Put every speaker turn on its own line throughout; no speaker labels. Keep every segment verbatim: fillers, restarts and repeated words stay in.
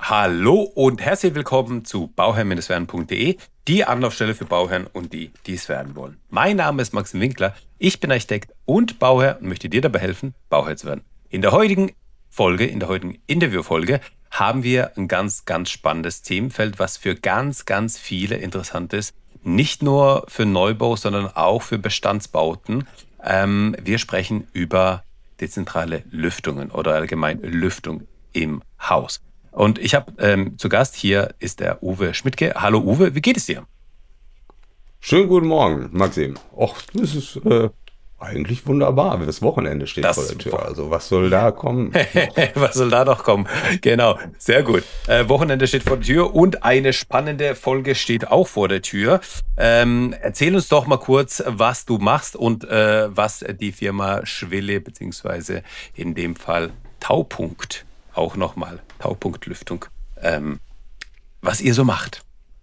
Hallo und herzlich willkommen zu bauherr-werden punkt de, die Anlaufstelle für Bauherren und die, die es werden wollen. Mein Name ist Maxim Winkler, ich bin Architekt und Bauherr und möchte dir dabei helfen, Bauherr zu werden. In der heutigen Folge, in der heutigen Interviewfolge, haben wir ein ganz, ganz spannendes Themenfeld, was für ganz, ganz viele interessant ist. Nicht nur für Neubau, sondern auch für Bestandsbauten. Ähm, wir sprechen über dezentrale Lüftungen oder allgemein Lüftung im Haus. Und ich habe ähm, zu Gast hier ist der Uwe Schmidtke. Hallo Uwe, wie geht es dir?
Schönen guten Morgen, Maxim. Och, das ist äh, eigentlich wunderbar. Das Wochenende steht
Das
vor der Tür. Also was soll da kommen?
Was soll da noch kommen? Genau, sehr gut. Äh, Wochenende steht vor der Tür und eine spannende Folge steht auch vor der Tür. Ähm, erzähl uns doch mal kurz, was du machst und äh, was die Firma Schwille beziehungsweise in dem Fall Taupunkt auch nochmal, Taupunktlüftung, ähm, was ihr so macht.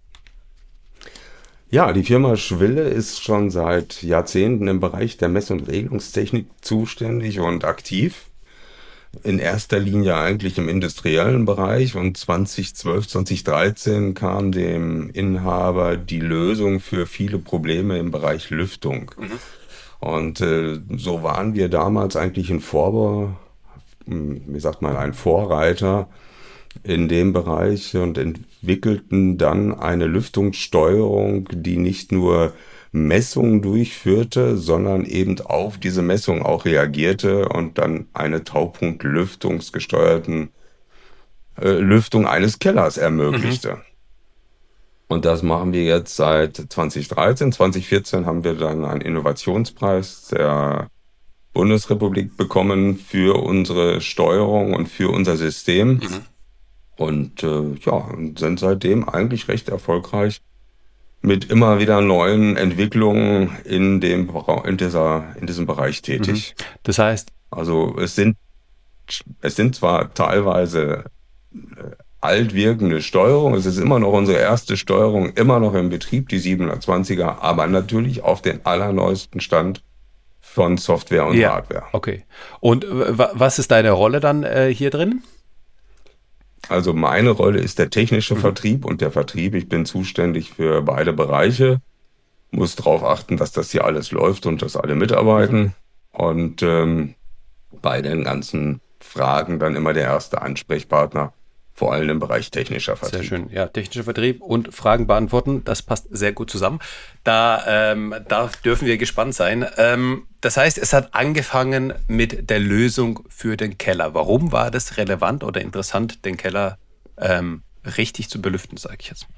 Ja, die Firma Schwille ist schon seit Jahrzehnten im Bereich der Mess- und Regelungstechnik zuständig und aktiv. In erster Linie eigentlich im industriellen Bereich und zwanzig zwölf, zwanzig dreizehn kam dem Inhaber die Lösung für viele Probleme im Bereich Lüftung. Mhm. Und äh, so waren wir damals eigentlich ein Vorbau, wie sagt man, ein Vorreiter in dem Bereich und entwickelten dann eine Lüftungssteuerung, die nicht nur Messungen durchführte, sondern eben auf diese Messung auch reagierte und dann eine Taupunktlüftungsgesteuerten äh, Lüftung eines Kellers ermöglichte. Mhm. Und das machen wir jetzt seit zwanzig dreizehn. zwanzig vierzehn haben wir dann einen Innovationspreis der Bundesrepublik bekommen für unsere Steuerung und für unser System. Mhm. Und äh, ja, sind seitdem eigentlich recht erfolgreich mit immer wieder neuen Entwicklungen in dem in dieser in diesem Bereich tätig.
Mhm. Das heißt,
also es sind es sind zwar teilweise äh, altwirkende Steuerung, es ist immer noch unsere erste Steuerung, immer noch im Betrieb, die siebenhundertzwanziger, aber natürlich auf den allerneuesten Stand von Software und
ja,
Hardware.
Okay. Und w- was ist deine Rolle dann äh, hier drin?
Also meine Rolle ist der technische mhm. Vertrieb und der Vertrieb. Ich bin zuständig für beide Bereiche, muss darauf achten, dass das hier alles läuft und dass alle mitarbeiten. Mhm. Und ähm, bei den ganzen Fragen dann immer der erste Ansprechpartner, vor allem im Bereich technischer Vertrieb.
Sehr schön, ja, technischer Vertrieb und Fragen beantworten, das passt sehr gut zusammen. Da, ähm, da dürfen wir gespannt sein. Ähm, das heißt, es hat angefangen mit der Lösung für den Keller. Warum war das relevant oder interessant, den Keller ähm, richtig zu belüften, sage ich jetzt?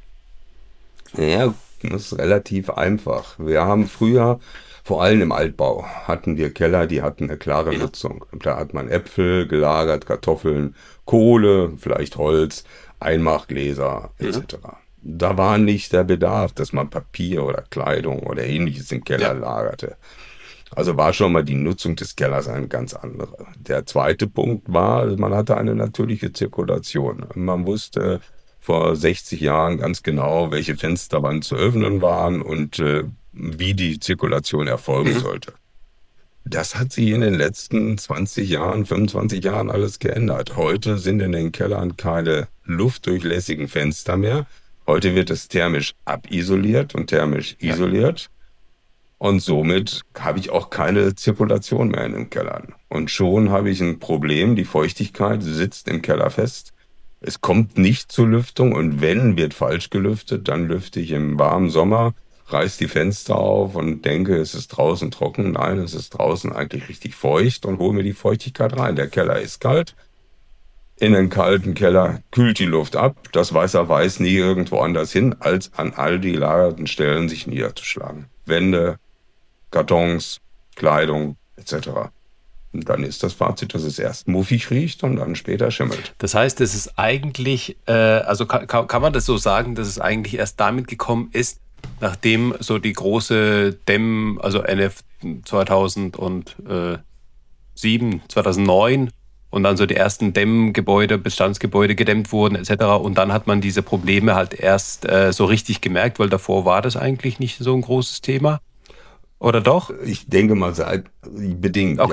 Ja, das ist relativ einfach. Wir haben früher, vor allem im Altbau, hatten wir Keller, die hatten eine klare ja. Nutzung. Da hat man Äpfel gelagert, Kartoffeln, Kohle, vielleicht Holz, Einmachgläser et cetera. Ja. Da war nicht der Bedarf, dass man Papier oder Kleidung oder ähnliches im Keller ja. lagerte. Also war schon mal die Nutzung des Kellers eine ganz andere. Der zweite Punkt war, man hatte eine natürliche Zirkulation. Man wusste vor sechzig Jahren ganz genau, welche Fenster wann zu öffnen waren und äh, wie die Zirkulation erfolgen mhm. sollte. Das hat sich in den letzten zwanzig Jahren, fünfundzwanzig Jahren alles geändert. Heute sind in den Kellern keine luftdurchlässigen Fenster mehr. Heute wird es thermisch abisoliert und thermisch ja. isoliert. Und somit habe ich auch keine Zirkulation mehr in den Kellern. Und schon habe ich ein Problem, die Feuchtigkeit sitzt im Keller fest. Es kommt nicht zur Lüftung und wenn, wird falsch gelüftet. Dann lüfte ich im warmen Sommer, reiß die Fenster auf und denke, es ist draußen trocken. Nein, es ist draußen eigentlich richtig feucht und hole mir die Feuchtigkeit rein. Der Keller ist kalt. In den kalten Keller kühlt die Luft ab. Das Wasser weiß nie irgendwo anders hin, als an all die gelagerten Stellen sich niederzuschlagen. Wände, Kartons, Kleidung et cetera. Und dann ist das Fazit, dass es erst muffig riecht und dann später schimmelt.
Das heißt, es ist eigentlich, äh, also kann, kann man das so sagen, dass es eigentlich erst damit gekommen ist, nachdem so die große Dämm, also N F zweitausendsieben, zweitausendneun und dann so die ersten Dämmgebäude, Bestandsgebäude gedämmt wurden et cetera. Und dann hat man diese Probleme halt erst äh, so richtig gemerkt, weil davor war das eigentlich nicht so ein großes Thema. Oder doch?
Ich denke mal, seit bedingt,
okay.
ja.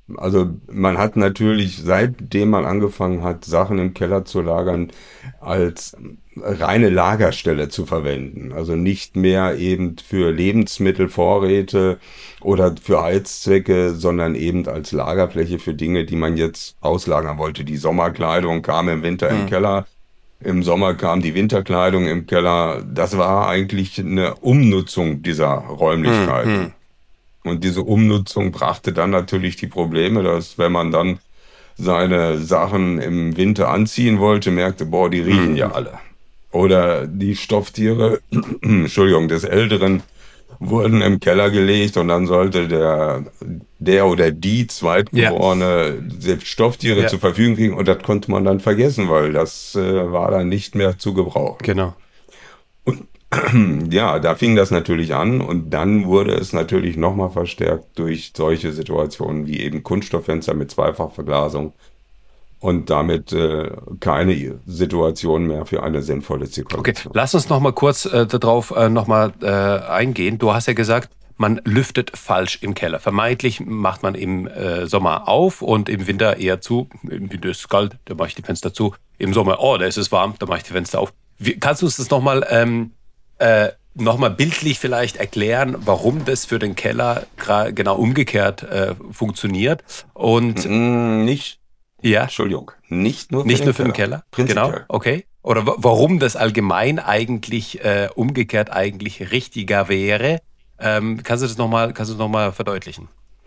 Also man hat natürlich, seitdem man angefangen hat, Sachen im Keller zu lagern, als reine Lagerstelle zu verwenden. Also nicht mehr eben für Lebensmittelvorräte oder für Heizzwecke, sondern eben als Lagerfläche für Dinge, die man jetzt auslagern wollte. Die Sommerkleidung kam im Winter im
Mhm.
Keller, im Sommer kam die Winterkleidung im Keller. Das war eigentlich eine Umnutzung dieser Räumlichkeiten.
Mhm.
Und diese Umnutzung brachte dann natürlich die Probleme, dass wenn man dann seine Sachen im Winter anziehen wollte, merkte, boah, die riechen
Mhm.
ja alle. Oder die Stofftiere, Entschuldigung, des Älteren wurden im Keller gelegt und dann sollte der, der oder die Zweitgeborene ja. Stofftiere ja. zur Verfügung kriegen und das konnte man dann vergessen, weil das äh, war dann nicht mehr zu gebrauchen.
Genau.
Und ja, da fing das natürlich an und dann wurde es natürlich nochmal verstärkt durch solche Situationen wie eben Kunststofffenster mit Zweifachverglasung und damit äh, keine Situation mehr für eine sinnvolle Zirkulation.
Okay, lass uns nochmal kurz äh, darauf äh, nochmal äh, eingehen. Du hast ja gesagt, man lüftet falsch im Keller. Vermeintlich macht man im äh, Sommer auf und im Winter eher zu. Im Winter ist es kalt, da mache ich die Fenster zu. Im Sommer, oh, da ist es warm, da mache ich die Fenster auf. Wie, kannst du uns das nochmal ähm, Äh, nochmal bildlich vielleicht erklären, warum das für den Keller gra- genau umgekehrt äh, funktioniert? Und
mm, nicht,
ja,
Entschuldigung, nicht nur für,
nicht
den,
nur für
Keller.
den Keller.
Prinzipiell.
Genau, okay. Oder w- warum das allgemein eigentlich äh, umgekehrt eigentlich richtiger wäre? Ähm, kannst du das nochmal, kannst du das noch mal verdeutlichen?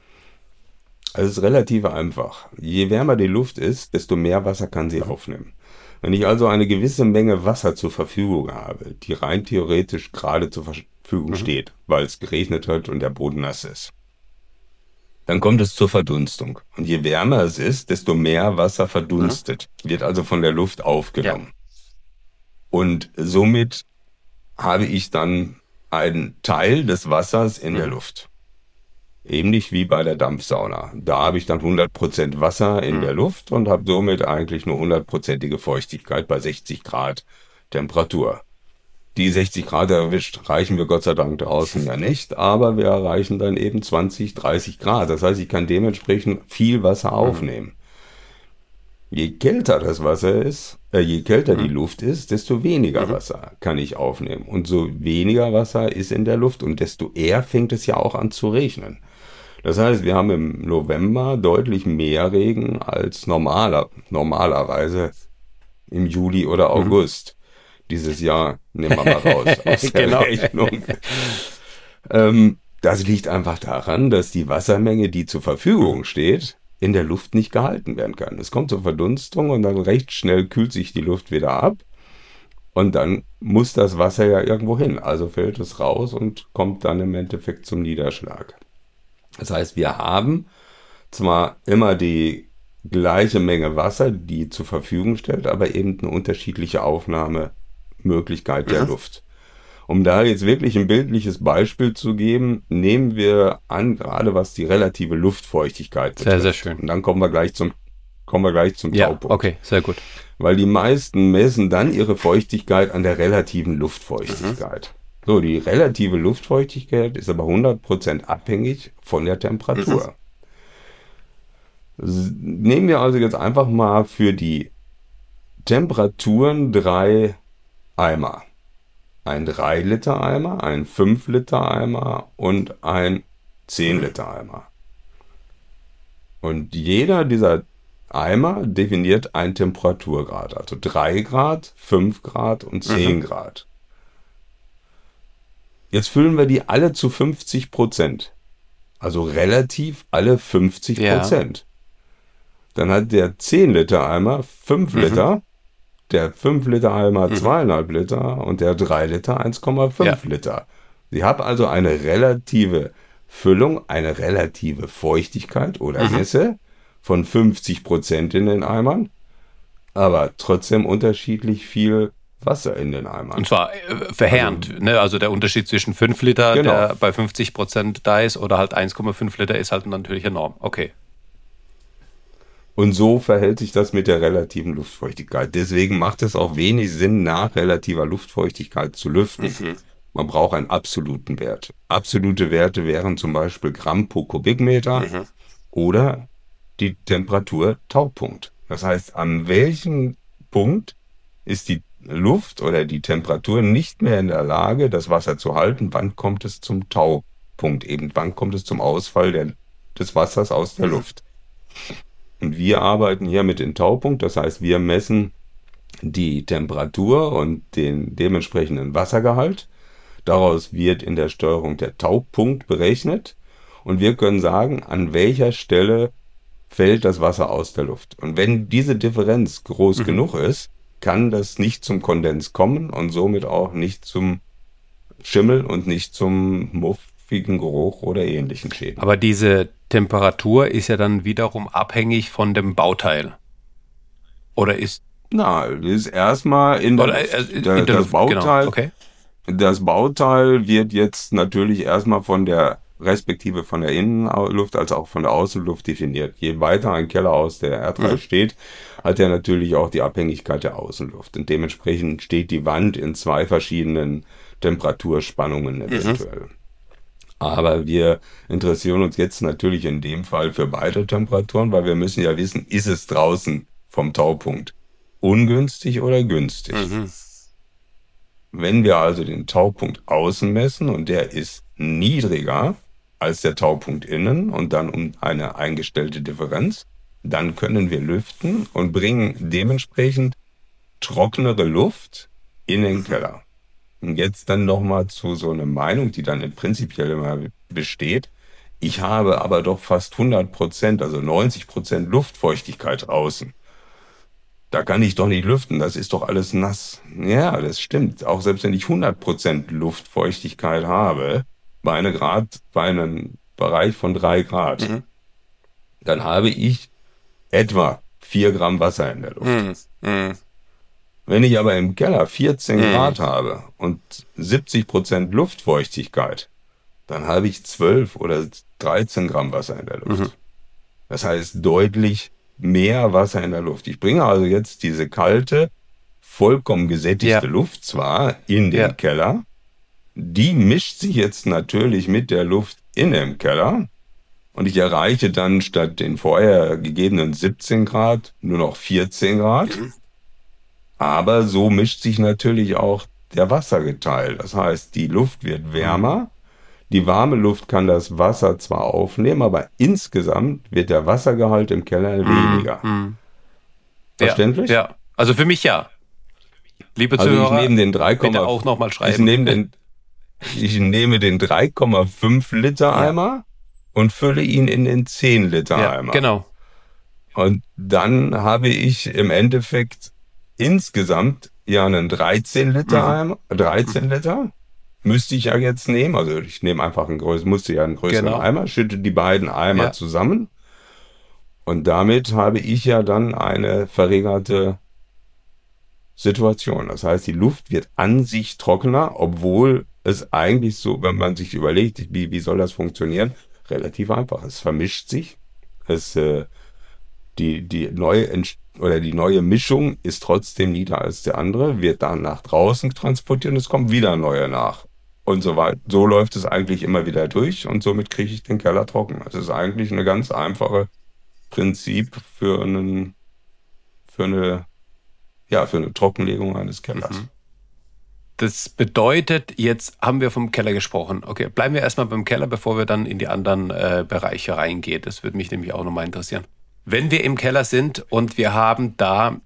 Also es ist relativ einfach. Je wärmer die Luft ist, desto mehr Wasser kann sie aufnehmen. Wenn ich also eine gewisse Menge Wasser zur Verfügung habe, die rein theoretisch gerade zur Verfügung
Mhm.
steht, weil es geregnet hat und der Boden nass ist, dann kommt es zur Verdunstung. Und je wärmer es ist, desto mehr Wasser verdunstet, mhm. wird also von der Luft aufgenommen. Ja. Und somit habe ich dann einen Teil des Wassers in mhm. der Luft. Ähnlich wie bei der Dampfsauna. Da habe ich dann hundert Prozent Wasser in mhm. der Luft und habe somit eigentlich nur hundertprozentige Feuchtigkeit bei sechzig Grad Temperatur. Die sechzig Grad erwischt, reichen wir Gott sei Dank draußen ja nicht, aber wir erreichen dann eben zwanzig, dreißig Grad. Das heißt, ich kann dementsprechend viel Wasser aufnehmen. Mhm. Je kälter das Wasser ist, äh, je kälter mhm. die Luft ist, desto weniger mhm. Wasser kann ich aufnehmen. Und so weniger Wasser ist in der Luft und desto eher fängt es ja auch an zu regnen. Das heißt, wir haben im November deutlich mehr Regen als normaler, normalerweise im Juli oder August. Mhm. Dieses Jahr nehmen wir mal raus aus der genau. Rechnung. ähm, das liegt einfach daran, dass die Wassermenge, die zur Verfügung steht, in der Luft nicht gehalten werden kann. Es kommt zur Verdunstung und dann recht schnell kühlt sich die Luft wieder ab. Und dann muss das Wasser ja irgendwo hin. Also fällt es raus und kommt dann im Endeffekt zum Niederschlag. Das heißt, wir haben zwar immer die gleiche Menge Wasser, die zur Verfügung stellt, aber eben eine unterschiedliche Aufnahmemöglichkeit der mhm. Luft. Um da jetzt wirklich ein bildliches Beispiel zu geben, nehmen wir an, gerade was die relative Luftfeuchtigkeit betrifft.
Sehr, sehr schön.
Und dann kommen wir gleich zum, kommen wir gleich zum
ja,
Taupunkt.
Okay, sehr gut.
Weil die meisten messen dann ihre Feuchtigkeit an der relativen Luftfeuchtigkeit. Mhm. So, die relative Luftfeuchtigkeit ist aber hundert Prozent abhängig von der Temperatur. Mhm. Nehmen wir also jetzt einfach mal für die Temperaturen drei Eimer. Ein drei Liter Eimer, ein fünf Liter Eimer und ein zehn Liter Eimer. Und jeder dieser Eimer definiert ein Temperaturgrad, also drei Grad, fünf Grad und zehn mhm. Grad. Jetzt füllen wir die alle zu fünfzig Prozent. Also relativ alle fünfzig Prozent. Ja. Dann hat der zehn Liter Eimer fünf mhm. Liter, der fünf Liter Eimer mhm. zwei Komma fünf Liter und der drei Liter eins Komma fünf ja. Liter. Sie haben also eine relative Füllung, eine relative Feuchtigkeit oder mhm. Nässe von fünfzig Prozent in den Eimern, aber trotzdem unterschiedlich viel Wasser in den Eimern.
Und zwar äh, verheerend. Also, ne? Also der Unterschied zwischen fünf Liter, genau. der bei fünfzig Prozent da ist, oder halt eins Komma fünf Liter ist halt natürlich enorm. Okay.
Und so verhält sich das mit der relativen Luftfeuchtigkeit. Deswegen macht es auch wenig Sinn, nach relativer Luftfeuchtigkeit zu lüften. Mhm. Man braucht einen absoluten Wert. Absolute Werte wären zum Beispiel Gramm pro Kubikmeter mhm. oder die Temperatur-Taupunkt. Das heißt, an welchem Punkt ist die Luft oder die Temperatur nicht mehr in der Lage, das Wasser zu halten? Wann kommt es zum Taupunkt? Eben, wann kommt es zum Ausfall der, des Wassers aus der Luft? Und wir arbeiten hier mit dem Taupunkt. Das heißt, wir messen die Temperatur und den dementsprechenden Wassergehalt. Daraus wird in der Steuerung der Taupunkt berechnet. Und wir können sagen, an welcher Stelle fällt das Wasser aus der Luft. Und wenn diese Differenz groß mhm. genug ist, kann das nicht zum Kondens kommen und somit auch nicht zum Schimmel und nicht zum muffigen Geruch oder ähnlichen Schäden.
Aber diese Temperatur ist ja dann wiederum abhängig von dem Bauteil. Oder ist...
Na, das ist erstmal in der,
oder,
Luft.
Äh, in
der,
der
das
Luft,
Bauteil.
Genau. Okay.
Das Bauteil wird jetzt natürlich erstmal von der respektive von der Innenluft als auch von der Außenluft definiert. Je weiter ein Keller aus der Erdreich mhm. steht, hat er natürlich auch die Abhängigkeit der Außenluft. Und dementsprechend steht die Wand in zwei verschiedenen Temperaturspannungen eventuell. Mhm. Aber wir interessieren uns jetzt natürlich in dem Fall für beide Temperaturen, weil wir müssen ja wissen, ist es draußen vom Taupunkt ungünstig oder günstig? Mhm. Wenn wir also den Taupunkt außen messen und der ist niedriger als der Taupunkt innen und dann um eine eingestellte Differenz, dann können wir lüften und bringen dementsprechend trockenere Luft in den Keller. Und jetzt dann nochmal zu so einer Meinung, die dann prinzipiell immer besteht. Ich habe aber doch fast hundert Prozent, also neunzig Prozent Luftfeuchtigkeit draußen. Da kann ich doch nicht lüften, das ist doch alles nass. Ja, das stimmt. Auch selbst wenn ich hundert Prozent Luftfeuchtigkeit habe, bei einem Grad, bei einem Bereich von drei Grad, mhm. dann habe ich etwa vier Gramm Wasser in der Luft. Mhm. Mhm. Wenn ich aber im Keller vierzehn mhm. Grad habe und siebzig Prozent Luftfeuchtigkeit, dann habe ich zwölf oder dreizehn Gramm Wasser in der Luft. Mhm. Das heißt deutlich mehr Wasser in der Luft. Ich bringe also jetzt diese kalte, vollkommen gesättigte ja. Luft zwar in den ja. Keller, die mischt sich jetzt natürlich mit der Luft in dem Keller und ich erreiche dann statt den vorher gegebenen siebzehn Grad nur noch vierzehn Grad. Mhm. Aber so mischt sich natürlich auch der Wasserteil. Das heißt, die Luft wird wärmer. Mhm. Die warme Luft kann das Wasser zwar aufnehmen, aber insgesamt wird der Wassergehalt im Keller mm, weniger. Mm. Verständlich?
Ja, ja, also für mich ja. Liebe
also
Zuhörer,
ich nehme den drei,
bitte auch nochmal schreiben.
Ich nehme den, ich nehme den drei Komma fünf Liter ja. Eimer und fülle ihn in den zehn Liter ja, Eimer.
Genau.
Und dann habe ich im Endeffekt insgesamt ja einen dreizehn Liter mhm. Eimer, dreizehn Liter. Müsste ich ja jetzt nehmen, also ich nehme einfach einen größeren, musste ja einen größeren genau. Eimer, schütte die beiden Eimer ja. zusammen und damit habe ich ja dann eine verringerte Situation. Das heißt, die Luft wird an sich trockener, obwohl es eigentlich so, wenn man sich überlegt, wie, wie soll das funktionieren, relativ einfach. Es vermischt sich, es, äh, die, die neue Entstehung oder die neue Mischung ist trotzdem nieder als der andere, wird dann nach draußen transportiert und es kommt wieder neue nach. Und so weiter. So läuft es eigentlich immer wieder durch und somit kriege ich den Keller trocken. Das ist eigentlich eine ganz einfache Prinzip für einen, für eine, ja, für eine Trockenlegung eines Kellers. Mhm.
Das bedeutet, jetzt haben wir vom Keller gesprochen. Okay, bleiben wir erstmal beim Keller, bevor wir dann in die anderen äh, Bereiche reingehen. Das würde mich nämlich auch nochmal interessieren. Wenn wir im Keller sind und wir haben da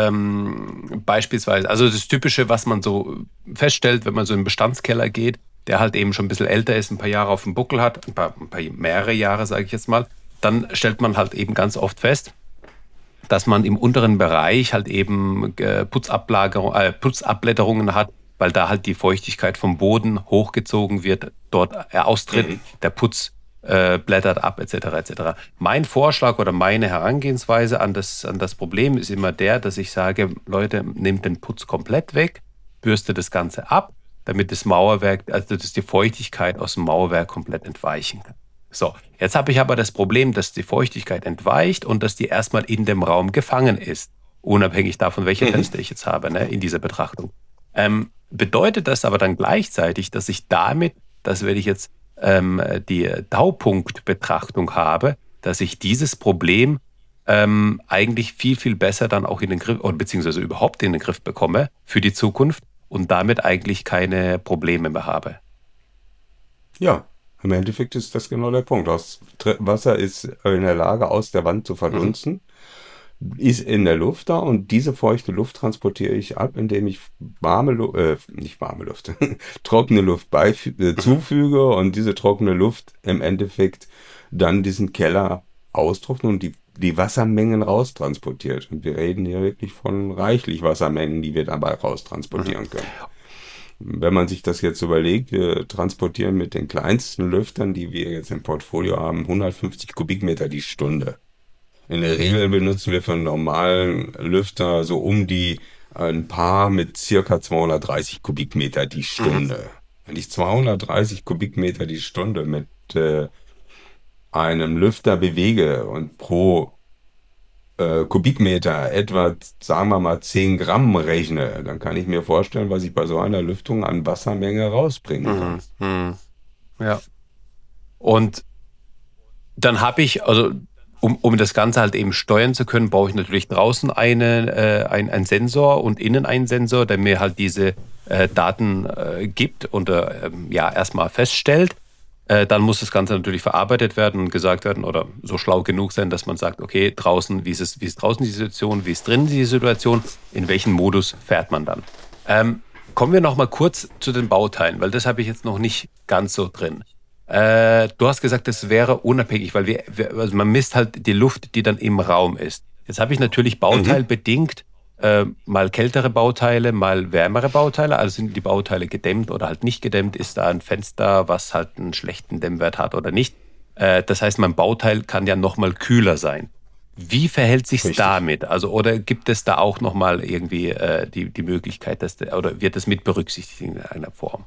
ähm, beispielsweise, also das Typische, was man so feststellt, wenn man so in den Bestandskeller geht, der halt eben schon ein bisschen älter ist, ein paar Jahre auf dem Buckel hat, ein paar, ein paar mehrere Jahre, sage ich jetzt mal, dann stellt man halt eben ganz oft fest, dass man im unteren Bereich halt eben äh, Putzablagerung, äh, Putzablätterungen hat, weil da halt die Feuchtigkeit vom Boden hochgezogen wird, dort er austritt, mhm. der Putz Äh, blättert ab, et cetera et cetera. Mein Vorschlag oder meine Herangehensweise an das, an das Problem ist immer der, dass ich sage, Leute, nehmt den Putz komplett weg, bürstet das Ganze ab, damit das Mauerwerk, also dass die Feuchtigkeit aus dem Mauerwerk komplett entweichen kann. So, jetzt habe ich aber das Problem, dass die Feuchtigkeit entweicht und dass die erstmal in dem Raum gefangen ist, unabhängig davon, welche mhm. Fenster ich jetzt habe, ne, in dieser Betrachtung. Ähm, bedeutet das aber dann gleichzeitig, dass ich damit, das werde ich jetzt die Taupunktbetrachtung habe, dass ich dieses Problem ähm, eigentlich viel, viel besser dann auch in den Griff, oder beziehungsweise überhaupt in den Griff bekomme für die Zukunft und damit eigentlich keine Probleme mehr habe.
Ja, im Endeffekt ist das genau der Punkt. Das Tr- Wasser ist in der Lage, aus der Wand zu verdunsten, ist in der Luft da und diese feuchte Luft transportiere ich ab, indem ich warme Luft, äh, nicht warme Luft, trockene Luft beifü- äh, zufüge und diese trockene Luft im Endeffekt dann diesen Keller austrocknet und die, die Wassermengen raustransportiert. Und wir reden hier wirklich von reichlich Wassermengen, die wir dabei raustransportieren können. Wenn man sich das jetzt überlegt, wir transportieren mit den kleinsten Lüftern, die wir jetzt im Portfolio haben, hundertfünfzig Kubikmeter die Stunde. In der Regel benutzen wir für einen normalen Lüfter so um die ein Paar mit circa zweihundertdreißig Kubikmeter die Stunde. Mhm. Wenn ich zweihundertdreißig Kubikmeter die Stunde mit äh, einem Lüfter bewege und pro äh, Kubikmeter etwa, sagen wir mal, zehn Gramm rechne, dann kann ich mir vorstellen, was ich bei so einer Lüftung an Wassermenge rausbringen kann.
Mhm. Ja. Und dann habe ich, also Um, um das Ganze halt eben steuern zu können, brauche ich natürlich draußen eine, äh, ein, einen Sensor und innen einen Sensor, der mir halt diese äh, Daten äh, gibt und äh, ja erstmal feststellt. Äh, dann muss das Ganze natürlich verarbeitet werden und gesagt werden oder so schlau genug sein, dass man sagt, okay, draußen, wie ist es, wie ist draußen die Situation, wie ist drinnen die Situation, in welchen Modus fährt man dann. Ähm, kommen wir noch mal kurz zu den Bauteilen, weil das habe ich jetzt noch nicht ganz so drin. Äh, du hast gesagt, das wäre unabhängig, weil wir, wir, also man misst halt die Luft, die dann im Raum ist. Jetzt habe ich natürlich bauteilbedingt äh, mal kältere Bauteile, mal wärmere Bauteile. Also sind die Bauteile gedämmt oder halt nicht gedämmt? Ist da ein Fenster, was halt einen schlechten Dämmwert hat oder nicht? Äh, das heißt, mein Bauteil kann ja noch mal kühler sein. Wie verhält sich's
Richtig.
damit? Also oder gibt es da auch noch mal irgendwie äh, die die Möglichkeit, dass der, oder wird das mit berücksichtigt in einer Form?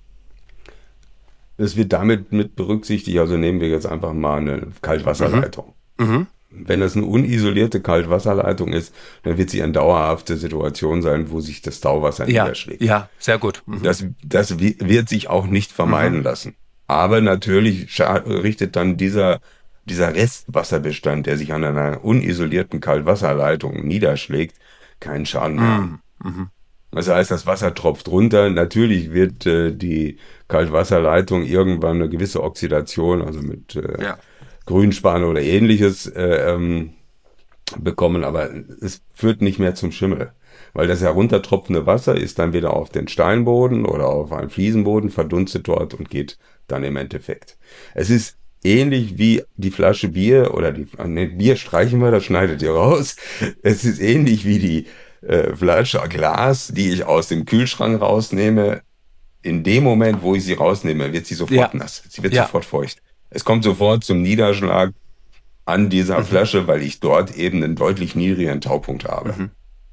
Es wird damit mit berücksichtigt, also nehmen wir jetzt einfach mal eine Kaltwasserleitung.
Mhm.
Wenn das eine unisolierte Kaltwasserleitung ist, dann wird sie eine dauerhafte Situation sein, wo sich das Tauwasser
Ja,
niederschlägt.
ja, sehr gut. Mhm.
Das, das wi- wird sich auch nicht vermeiden
Mhm.
lassen. Aber natürlich scha- richtet dann dieser, dieser Restwasserbestand, der sich an einer unisolierten Kaltwasserleitung niederschlägt, keinen Schaden mehr an.
Mhm.
Das heißt, das Wasser tropft runter. Natürlich wird äh, die Kaltwasserleitung irgendwann eine gewisse Oxidation, also mit äh,
Ja.
Grünspan oder ähnliches, äh, ähm, bekommen, aber es führt nicht mehr zum Schimmel. Weil das heruntertropfende Wasser ist dann wieder auf den Steinboden oder auf einen Fliesenboden, verdunstet dort und geht dann im Endeffekt. Es ist ähnlich wie die Flasche Bier oder die, ne, Bier streichen wir, das schneidet ihr raus. Es ist ähnlich wie die äh, Flasche Glas, die ich aus dem Kühlschrank rausnehme. In dem Moment, wo ich sie rausnehme, wird sie sofort
Ja.
nass. Sie wird
Ja.
sofort feucht. Es kommt sofort zum Niederschlag an dieser
Mhm.
Flasche, weil ich dort eben einen deutlich niedrigeren Taupunkt habe.
Mhm.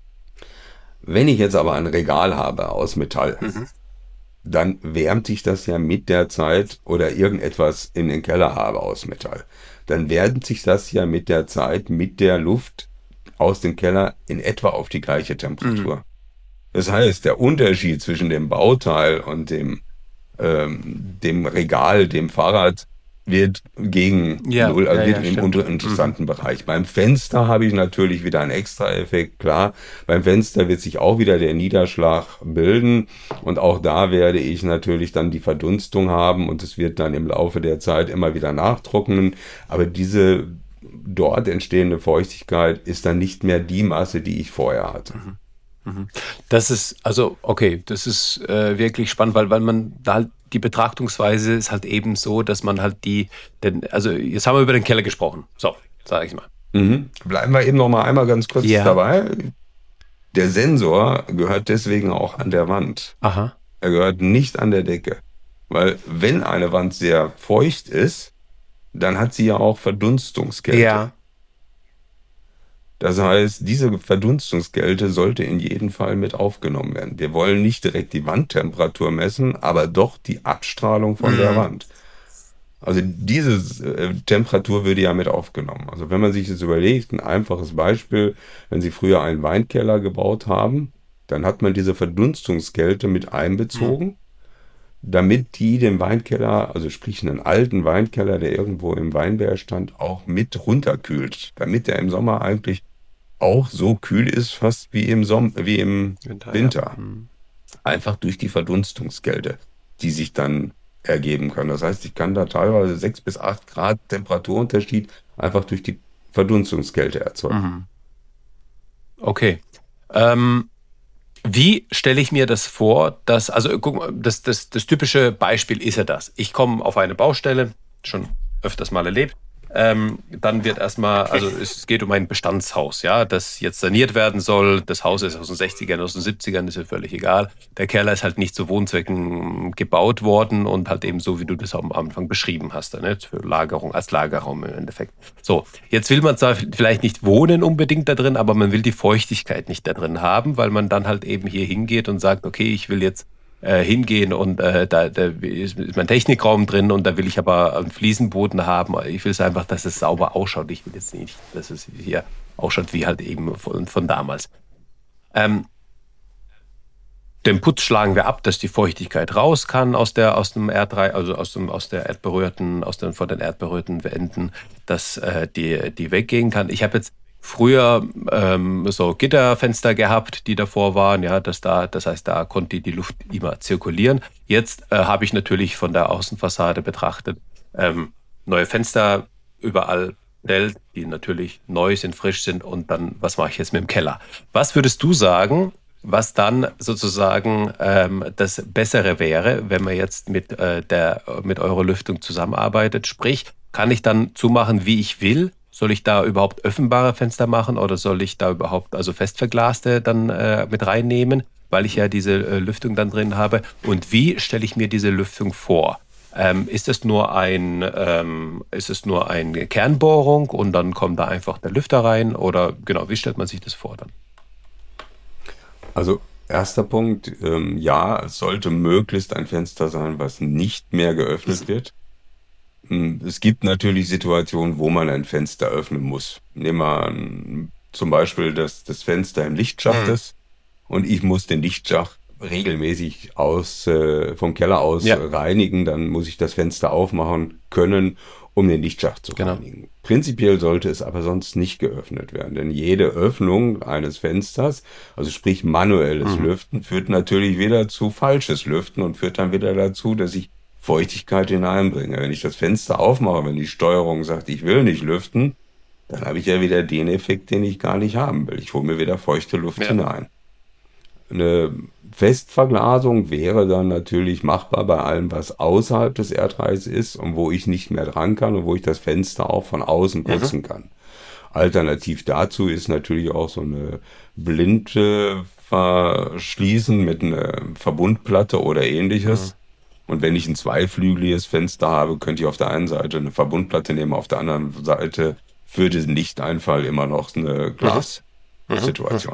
Wenn ich jetzt aber ein Regal habe aus Metall,
Mhm.
dann wärmt sich das ja mit der Zeit oder irgendetwas in den Keller habe aus Metall. Dann wärmt sich das ja mit der Zeit, mit der Luft aus dem Keller in etwa auf die gleiche Temperatur.
Mhm.
Das heißt, der Unterschied zwischen dem Bauteil und dem, ähm, dem Regal, dem Fahrrad, wird gegen
Ja,
Null, also
ja,
wird
ja,
im
stimmt.
unter- interessanten Bereich. Beim Fenster habe ich natürlich wieder einen Extra-Effekt, klar. Beim Fenster wird sich auch wieder der Niederschlag bilden und auch da werde ich natürlich dann die Verdunstung haben und es wird dann im Laufe der Zeit immer wieder nachtrocknen. Aber diese dort entstehende Feuchtigkeit ist dann nicht mehr die Masse, die ich vorher hatte.
Das ist, also, okay, das ist äh, wirklich spannend, weil, weil man da halt die Betrachtungsweise ist halt eben so, dass man halt die, denn, also jetzt haben wir über den Keller gesprochen, so, sage ich mal.
Mhm. Bleiben wir eben noch mal einmal ganz kurz
Ja.
dabei. Der Sensor gehört deswegen auch an der Wand.
Aha.
Er gehört nicht an der Decke. Weil wenn eine Wand sehr feucht ist, dann hat sie ja auch Verdunstungskälte.
Ja.
Das heißt, diese Verdunstungskälte sollte in jedem Fall mit aufgenommen werden. Wir wollen nicht direkt die Wandtemperatur messen, aber doch die Abstrahlung von
Mhm.
der Wand. Also diese äh, Temperatur würde ja mit aufgenommen. Also wenn man sich das überlegt, ein einfaches Beispiel, wenn Sie früher einen Weinkeller gebaut haben, dann hat man diese Verdunstungskälte mit einbezogen. damit die den Weinkeller, also sprich einen alten Weinkeller, der irgendwo im Weinberg stand, auch mit runterkühlt, damit der im Sommer eigentlich auch so kühl ist, fast wie im Sommer, wie im
Winter.
Winter.
Ja. Hm.
Einfach durch die Verdunstungskälte, die sich dann ergeben können. Das heißt, ich kann da teilweise sechs bis acht Grad Temperaturunterschied einfach durch die Verdunstungskälte erzeugen.
Mhm. Okay. Ähm, wie stelle ich mir das vor, dass, also guck mal, das, das, das typische Beispiel ist ja das. Ich komme auf eine Baustelle, schon öfters mal erlebt. Ähm, dann wird erstmal, also es geht um ein Bestandshaus, ja, das jetzt saniert werden soll. Das Haus ist aus den sechzigern, aus den siebzigern, ist ja völlig egal. Der Keller ist halt nicht zu Wohnzwecken gebaut worden und halt eben so, wie du das am Anfang beschrieben hast, nicht? Für Lagerung, als Lagerraum im Endeffekt. So, jetzt will man zwar vielleicht nicht wohnen unbedingt da drin, aber man will die Feuchtigkeit nicht da drin haben, weil man dann halt eben hier hingeht und sagt, okay, ich will jetzt äh, hingehen und äh, da, da ist, ist mein Technikraum drin und da will ich aber einen Fliesenboden haben. Ich will es einfach, dass es sauber ausschaut. Ich will jetzt nicht, dass es hier ausschaut wie halt eben von, von damals. Ähm, den Putz schlagen wir ab, dass die Feuchtigkeit raus kann aus der aus dem Erdreich, also aus dem aus der erdberührten, aus den von den erdberührten Wänden, dass äh, die die weggehen kann. Ich habe jetzt früher ähm, so Gitterfenster gehabt, die davor waren, ja, dass da, das heißt, da konnte die Luft immer zirkulieren. Jetzt äh, habe ich natürlich von der Außenfassade betrachtet ähm, neue Fenster überall, die natürlich neu sind, frisch sind und dann, was mache ich jetzt mit dem Keller? Was würdest du sagen, was dann sozusagen ähm, das Bessere wäre, wenn man jetzt mit äh, der mit eurer Lüftung zusammenarbeitet? Sprich, kann ich dann zumachen, wie ich will? Soll ich da überhaupt öffnbare Fenster machen oder soll ich da überhaupt also festverglaste dann äh, mit reinnehmen, weil ich ja diese äh, Lüftung dann drin habe? Und wie stelle ich mir diese Lüftung vor? Ähm, ist es nur ein ähm, ist es nur eine Kernbohrung und dann kommt da einfach der Lüfter rein oder genau, wie stellt man sich das vor dann?
Also erster Punkt, ähm, ja, es sollte möglichst ein Fenster sein, was nicht mehr geöffnet wird. Es gibt natürlich Situationen, wo man ein Fenster öffnen muss. Nehmen wir an, zum Beispiel, dass das Fenster im Lichtschacht
Mhm.
ist und ich muss den Lichtschacht regelmäßig aus, äh, vom Keller aus
Ja.
reinigen, dann muss ich das Fenster aufmachen können, um den Lichtschacht zu
Genau.
reinigen. Prinzipiell sollte es aber sonst nicht geöffnet werden, denn jede Öffnung eines Fensters, also sprich manuelles
Mhm.
Lüften, führt natürlich wieder zu falsches Lüften und führt dann wieder dazu, dass ich Feuchtigkeit hineinbringe. Wenn ich das Fenster aufmache, wenn die Steuerung sagt, ich will nicht lüften, dann habe ich ja wieder den Effekt, den ich gar nicht haben will. Ich hole mir wieder feuchte Luft
Ja.
hinein. Eine Festverglasung wäre dann natürlich machbar bei allem, was außerhalb des Erdreichs ist und wo ich nicht mehr dran kann und wo ich das Fenster auch von außen putzen kann. Alternativ dazu ist natürlich auch so eine blinde Verschließen mit einer Verbundplatte oder ähnliches. Und wenn ich ein zweiflügeliges Fenster habe, könnte ich auf der einen Seite eine Verbundplatte nehmen, auf der anderen Seite für diesen Lichteinfall immer noch eine Glassituation.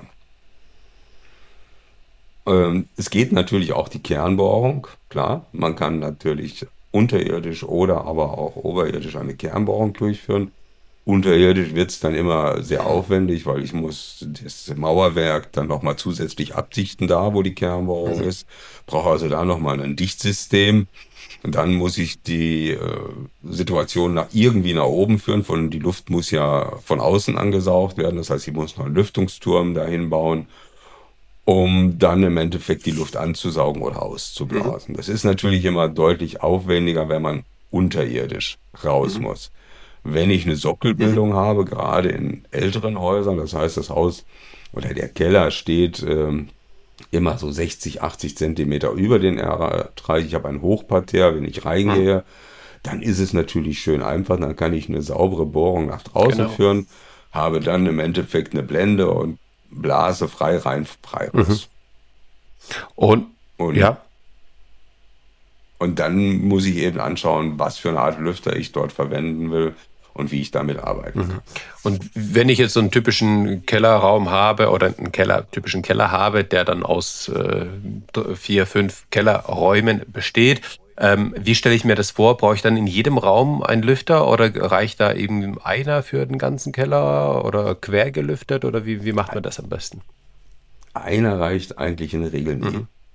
Ähm, es geht natürlich auch die Kernbohrung, klar. Man kann natürlich unterirdisch oder aber auch oberirdisch eine Kernbohrung durchführen. Unterirdisch wird es dann immer sehr aufwendig, weil ich muss das Mauerwerk dann nochmal zusätzlich abdichten, da wo die Kernbohrung ist. Brauche also da nochmal ein Dichtsystem. Und dann muss ich die äh, Situation nach, irgendwie nach oben führen. Von, die Luft muss ja von außen angesaugt werden. Das heißt, ich muss noch einen Lüftungsturm dahin bauen, um dann im Endeffekt die Luft anzusaugen oder auszublasen. Das ist natürlich immer deutlich aufwendiger, wenn man unterirdisch raus muss. Wenn ich eine Sockelbildung habe, gerade in älteren Häusern, das heißt, das Haus oder der Keller steht ähm, immer so sechzig, achtzig Zentimeter über den Erdreich. Ich habe ein Hochparterre, wenn ich reingehe, dann ist es natürlich schön einfach. Dann kann ich eine saubere Bohrung nach draußen
Genau.
führen, habe dann im Endeffekt eine Blende und blase frei rein, frei raus.
Und,
Und,
ja,
und dann muss ich eben anschauen, was für eine Art Lüfter ich dort verwenden will und wie ich damit arbeiten kann.
und wenn ich jetzt so einen typischen Kellerraum habe oder einen Keller, typischen Keller habe, der dann aus äh, vier, fünf Kellerräumen besteht, ähm, wie stelle ich mir das vor? Brauche ich dann in jedem Raum einen Lüfter oder reicht da eben einer für den ganzen Keller oder quer gelüftet oder wie, wie macht man das am besten?
Einer reicht eigentlich in der Regel nie.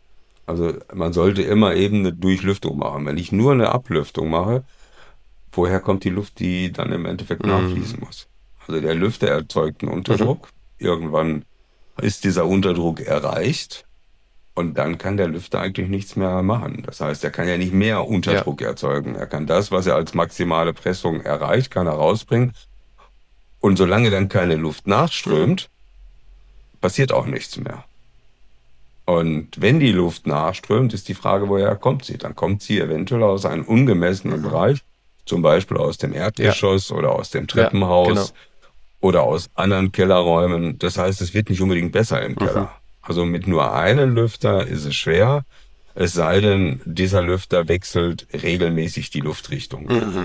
Also man sollte immer eben eine Durchlüftung machen. Wenn ich nur eine Ablüftung mache, woher kommt die Luft, die dann im Endeffekt nachfließen muss? Also der Lüfter erzeugt einen Unterdruck. Mhm. Irgendwann ist dieser Unterdruck erreicht und dann kann der Lüfter eigentlich nichts mehr machen. Das heißt, er kann ja nicht mehr Unterdruck ja. erzeugen. Er kann das, was er als maximale Pressung erreicht, kann er rausbringen. Und solange dann keine Luft nachströmt, mhm. passiert auch nichts mehr. Und wenn die Luft nachströmt, ist die Frage, woher kommt sie? Dann kommt sie eventuell aus einem ungemessenen mhm. Bereich, zum Beispiel aus dem Erdgeschoss ja. oder aus dem Treppenhaus ja, genau. oder aus anderen Kellerräumen. Das heißt, es wird nicht unbedingt besser im Keller. Mhm. Also mit nur einem Lüfter ist es schwer, es sei denn, dieser Lüfter wechselt regelmäßig die Luftrichtung. Mhm.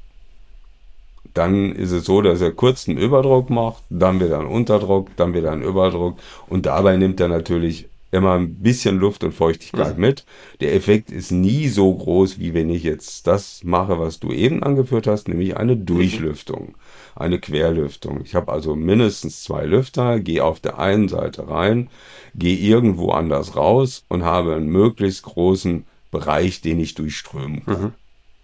Dann ist es so, dass er kurz einen Überdruck macht, dann wieder einen Unterdruck, dann wieder einen Überdruck und dabei nimmt er natürlich immer ein bisschen Luft und Feuchtigkeit mhm. mit. Der Effekt ist nie so groß, wie wenn ich jetzt das mache, was du eben angeführt hast, nämlich eine Durchlüftung, eine Querlüftung. Ich habe also mindestens zwei Lüfter, gehe auf der einen Seite rein, gehe irgendwo anders raus und habe einen möglichst großen Bereich, den ich durchströmen kann. Mhm.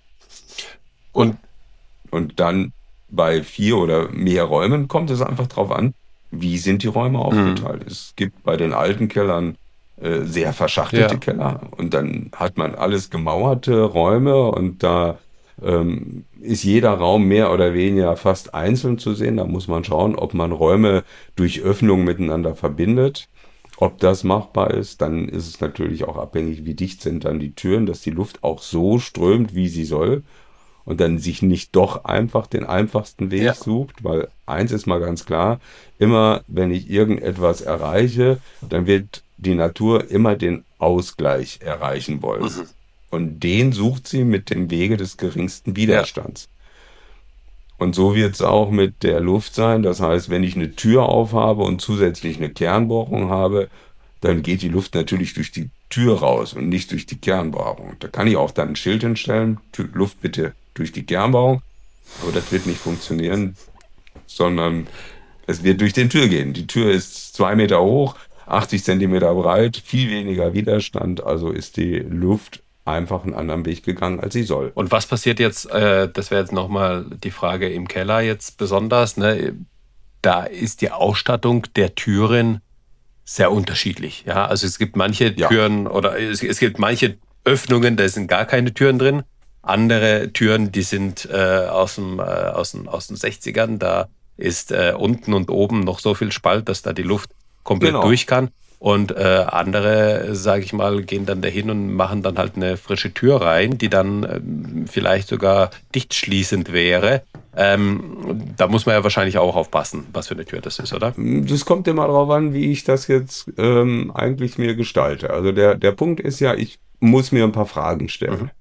Und, und dann bei vier oder mehr Räumen kommt es einfach drauf an, wie sind die Räume aufgeteilt? Mhm. Es gibt bei den alten Kellern äh, sehr verschachtelte ja. Keller und dann hat man alles gemauerte Räume und da ähm, ist jeder Raum mehr oder weniger fast einzeln zu sehen. Da muss man schauen, ob man Räume durch Öffnungen miteinander verbindet. Ob das machbar ist, dann ist es natürlich auch abhängig, wie dicht sind dann die Türen, dass die Luft auch so strömt, wie sie soll. Und dann sich nicht doch einfach den einfachsten Weg ja. sucht, weil eins ist mal ganz klar, immer wenn ich irgendetwas erreiche, dann wird die Natur immer den Ausgleich erreichen wollen. Mhm. Und den sucht sie mit dem Wege des geringsten Widerstands. Ja. Und so wird es auch mit der Luft sein. Das heißt, wenn ich eine Tür aufhabe und zusätzlich eine Kernbohrung habe, dann geht die Luft natürlich durch die Tür raus und nicht durch die Kernbohrung. Da kann ich auch dann ein Schild hinstellen, Luft bitte durch die Kernbohrung, aber das wird nicht funktionieren, sondern es wird durch die Tür gehen. Die Tür ist zwei Meter hoch, achtzig Zentimeter breit, viel weniger Widerstand, also ist die Luft einfach einen anderen Weg gegangen, als sie soll.
Und was passiert jetzt, äh, das wäre jetzt nochmal die Frage im Keller jetzt besonders, ne? Da ist die Ausstattung der Türen sehr unterschiedlich. Ja, also es gibt manche ja. Türen oder es, es gibt manche Öffnungen, da sind gar keine Türen drin. Andere Türen, die sind äh, aus, dem, äh, aus, den, aus den sechzigern, da ist äh, unten und oben noch so viel Spalt, dass da die Luft komplett genau. durch kann. Und äh, andere, sage ich mal, gehen dann dahin und machen dann halt eine frische Tür rein, die dann äh, vielleicht sogar dicht schließend wäre. Ähm, da muss man ja wahrscheinlich auch aufpassen, was für eine Tür das ist, oder?
Das kommt immer darauf an, wie ich das jetzt ähm, eigentlich mir gestalte. Also der, der Punkt ist ja, ich muss mir ein paar Fragen stellen. Mhm.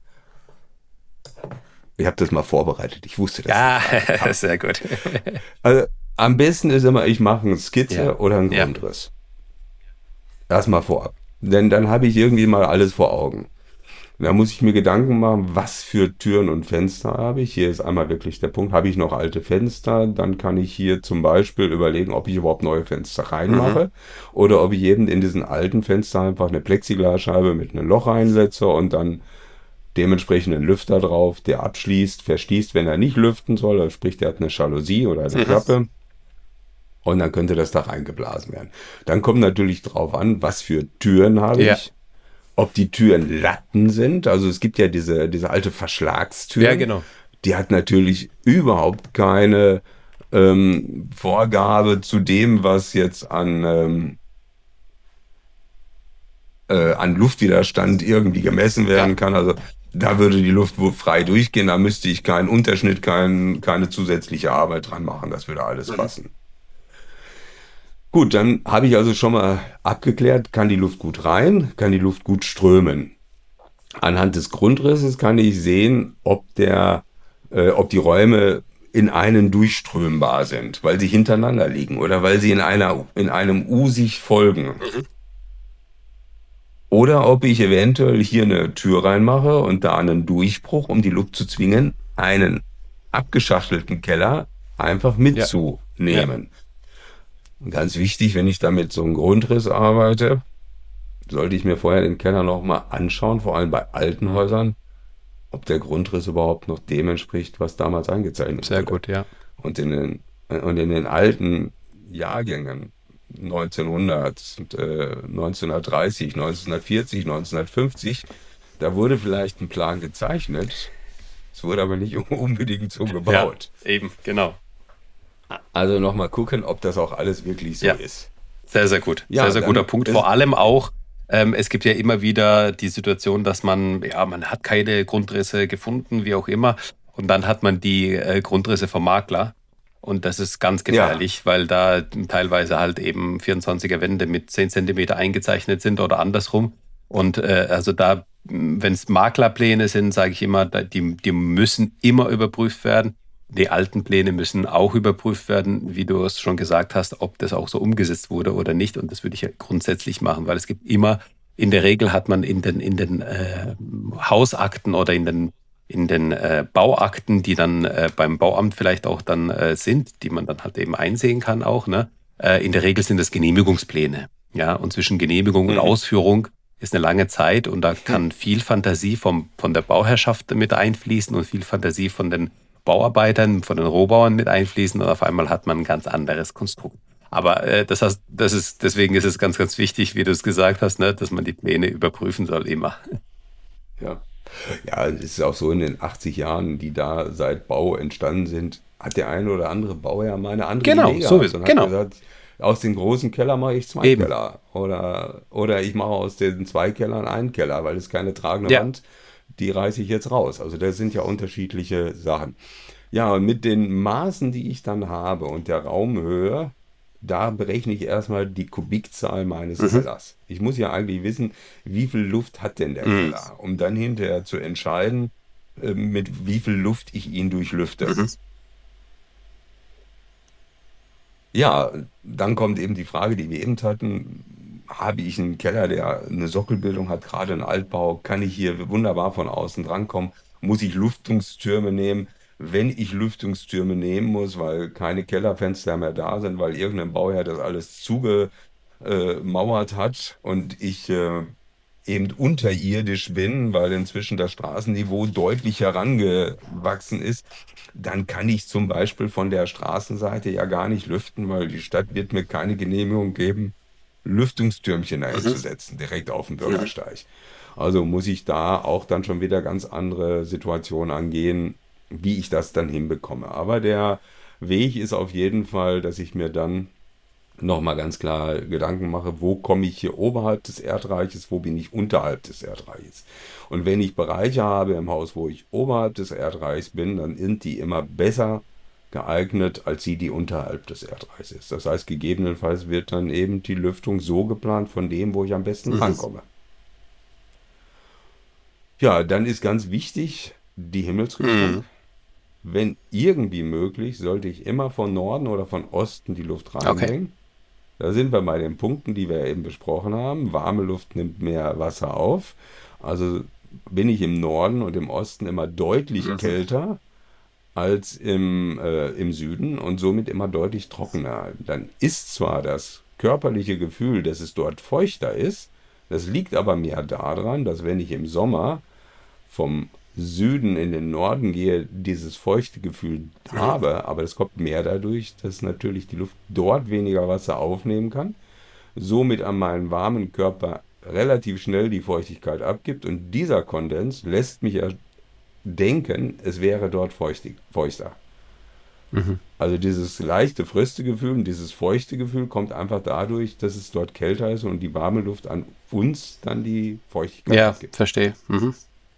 Ich habe das mal vorbereitet. Ich wusste das.
Ja, sehr gut.
Also am besten ist immer, ich mache eine Skizze ja. oder einen Grundriss. Ja. Erstmal vorab. Denn dann habe ich irgendwie mal alles vor Augen. Da muss ich mir Gedanken machen, was für Türen und Fenster habe ich. Hier ist einmal wirklich der Punkt, habe ich noch alte Fenster? Dann kann ich hier zum Beispiel überlegen, ob ich überhaupt neue Fenster reinmache. Mhm. Oder ob ich eben in diesen alten Fenster einfach eine Plexiglasscheibe mit einem Loch reinsetze und dann dementsprechend einen Lüfter drauf, der abschließt, verschließt, wenn er nicht lüften soll, also sprich, der hat eine Jalousie oder eine Klappe und dann könnte das da reingeblasen werden. Dann kommt natürlich drauf an, was für Türen habe ja. ich, ob die Türen Latten sind, also es gibt ja diese, diese alte Verschlagstür,
ja, genau.
die hat natürlich überhaupt keine ähm, Vorgabe zu dem, was jetzt an ähm, äh, an Luftwiderstand irgendwie gemessen werden ja. kann, also da würde die Luft wohl frei durchgehen, da müsste ich keinen Unterschnitt, kein, keine zusätzliche Arbeit dran machen, das würde alles mhm. passen. Gut, dann habe ich also schon mal abgeklärt, kann die Luft gut rein, kann die Luft gut strömen. Anhand des Grundrisses kann ich sehen, ob, der, äh, ob die Räume in einen durchströmbar sind, weil sie hintereinander liegen oder weil sie in, einer, in einem U sich folgen. Mhm. Oder ob ich eventuell hier eine Tür reinmache und da einen Durchbruch, um die Luft zu zwingen, einen abgeschachtelten Keller einfach mitzunehmen. Ja. Ja. Ganz wichtig, wenn ich damit so einen Grundriss arbeite, sollte ich mir vorher den Keller nochmal anschauen, vor allem bei alten Häusern, ob der Grundriss überhaupt noch dem entspricht, was damals eingezeichnet
Sehr
wurde.
gut, ja.
Und in den, und in den alten Jahrgängen, neunzehnhundert, äh, neunzehnhundertdreißig, neunzehnhundertvierzig, neunzehnhundertfünfzig, da wurde vielleicht ein Plan gezeichnet, es wurde aber nicht unbedingt so gebaut.
Ja, eben, genau.
Also nochmal gucken, ob das auch alles wirklich so
Ja.
ist.
Sehr, sehr gut.
Ja,
sehr, sehr
dann
guter Punkt.
ist-
Vor allem auch, ähm, es gibt ja immer wieder die Situation, dass man, ja, man hat keine Grundrisse gefunden, wie auch immer. Und dann hat man die äh, Grundrisse vom Makler. Und das ist ganz gefährlich, weil da teilweise halt eben vierundzwanziger Wände mit zehn Zentimeter eingezeichnet sind oder andersrum. Und äh, also da, wenn es Maklerpläne sind, sage ich immer, da- die, die müssen immer überprüft werden. Die alten Pläne müssen auch überprüft werden, wie du es schon gesagt hast, ob das auch so umgesetzt wurde oder nicht. Und das würde ich ja grundsätzlich machen, weil es gibt immer, in der Regel hat man in den, in den äh, Hausakten oder in den, in den äh, Bauakten, die dann äh, beim Bauamt vielleicht auch dann äh, sind, die man dann halt eben einsehen kann auch, ne? Äh, in der Regel sind das Genehmigungspläne. Ja, und zwischen Genehmigung und
Mhm.
Ausführung ist eine lange Zeit und da kann viel Fantasie vom, von der Bauherrschaft mit einfließen und viel Fantasie von den Bauarbeitern, von den Rohbauern mit einfließen und auf einmal hat man ein ganz anderes Konstrukt. Aber äh, das heißt, das ist, deswegen ist es ganz, ganz wichtig, wie du es gesagt hast, ne, dass man die Pläne überprüfen soll immer.
Ja. Ja, es ist auch so, in den achtzig Jahren, die da seit Bau entstanden sind, hat der eine oder andere Bauherr mal eine andere
Genau,
Idee
so
gehabt
ist-
und hat
genau.
gesagt, aus dem großen Keller mache ich zwei
Eben.
Keller. Oder, oder ich mache aus den zwei Kellern einen Keller, weil es keine tragende
Ja.
Wand, die reiße ich jetzt raus. Also das sind ja unterschiedliche Sachen. Ja, und mit den Maßen, die ich dann habe und der Raumhöhe, da berechne ich erstmal die Kubikzahl meines
Mhm.
Kellers. Ich muss ja eigentlich wissen, wie viel Luft hat denn der
Mhm.
Keller, um dann hinterher zu entscheiden, äh, mit wie viel Luft ich ihn durchlüfte.
Mhm.
Ja, dann kommt eben die Frage, die wir eben hatten, habe ich einen Keller, der eine Sockelbildung hat, gerade einen Altbau, kann ich hier wunderbar von außen drankommen? Muss ich Lüftungstürme nehmen? Wenn ich Lüftungstürme nehmen muss, weil keine Kellerfenster mehr da sind, weil irgendein Bauherr das alles zugemauert hat und ich äh, eben unterirdisch bin, weil inzwischen das Straßenniveau deutlich herangewachsen ist, dann kann ich zum Beispiel von der Straßenseite ja gar nicht lüften, weil die Stadt wird mir keine Genehmigung geben, Lüftungstürmchen einzusetzen, direkt auf dem Bürgersteig. Also muss ich da auch dann schon wieder ganz andere Situationen angehen, wie ich das dann hinbekomme. Aber der Weg ist auf jeden Fall, dass ich mir dann nochmal ganz klar Gedanken mache, wo komme ich hier oberhalb des Erdreiches, wo bin ich unterhalb des Erdreiches. Und wenn ich Bereiche habe im Haus, wo ich oberhalb des Erdreichs bin, dann sind die immer besser geeignet als die, die unterhalb des Erdreichs ist. Das heißt, gegebenenfalls wird dann eben die Lüftung so geplant von dem, wo ich am besten
Mhm.
rankomme. Ja, dann ist ganz wichtig die Himmelsrichtung.
Mhm.
Wenn irgendwie möglich, sollte ich immer von Norden oder von Osten die Luft reinbringen. Da sind wir bei den Punkten, die wir eben besprochen haben. Warme Luft nimmt mehr Wasser auf. Also bin ich im Norden und im Osten immer deutlich
Mhm.
kälter als im, äh, im Süden und somit immer deutlich trockener. Dann ist zwar das körperliche Gefühl, dass es dort feuchter ist, das liegt aber mehr daran, dass wenn ich im Sommer vom Süden in den Norden gehe, dieses feuchte Gefühl habe, aber das kommt mehr dadurch, dass natürlich die Luft dort weniger Wasser aufnehmen kann, somit an meinen warmen Körper relativ schnell die Feuchtigkeit abgibt und dieser Kondens lässt mich ja denken, es wäre dort feuchtig, feuchter.
Mhm.
Also dieses leichte Fröstegefühl und dieses feuchte Gefühl kommt einfach dadurch, dass es dort kälter ist und die warme Luft an uns dann die Feuchtigkeit
Ja,
abgibt.
verstehe. Mhm.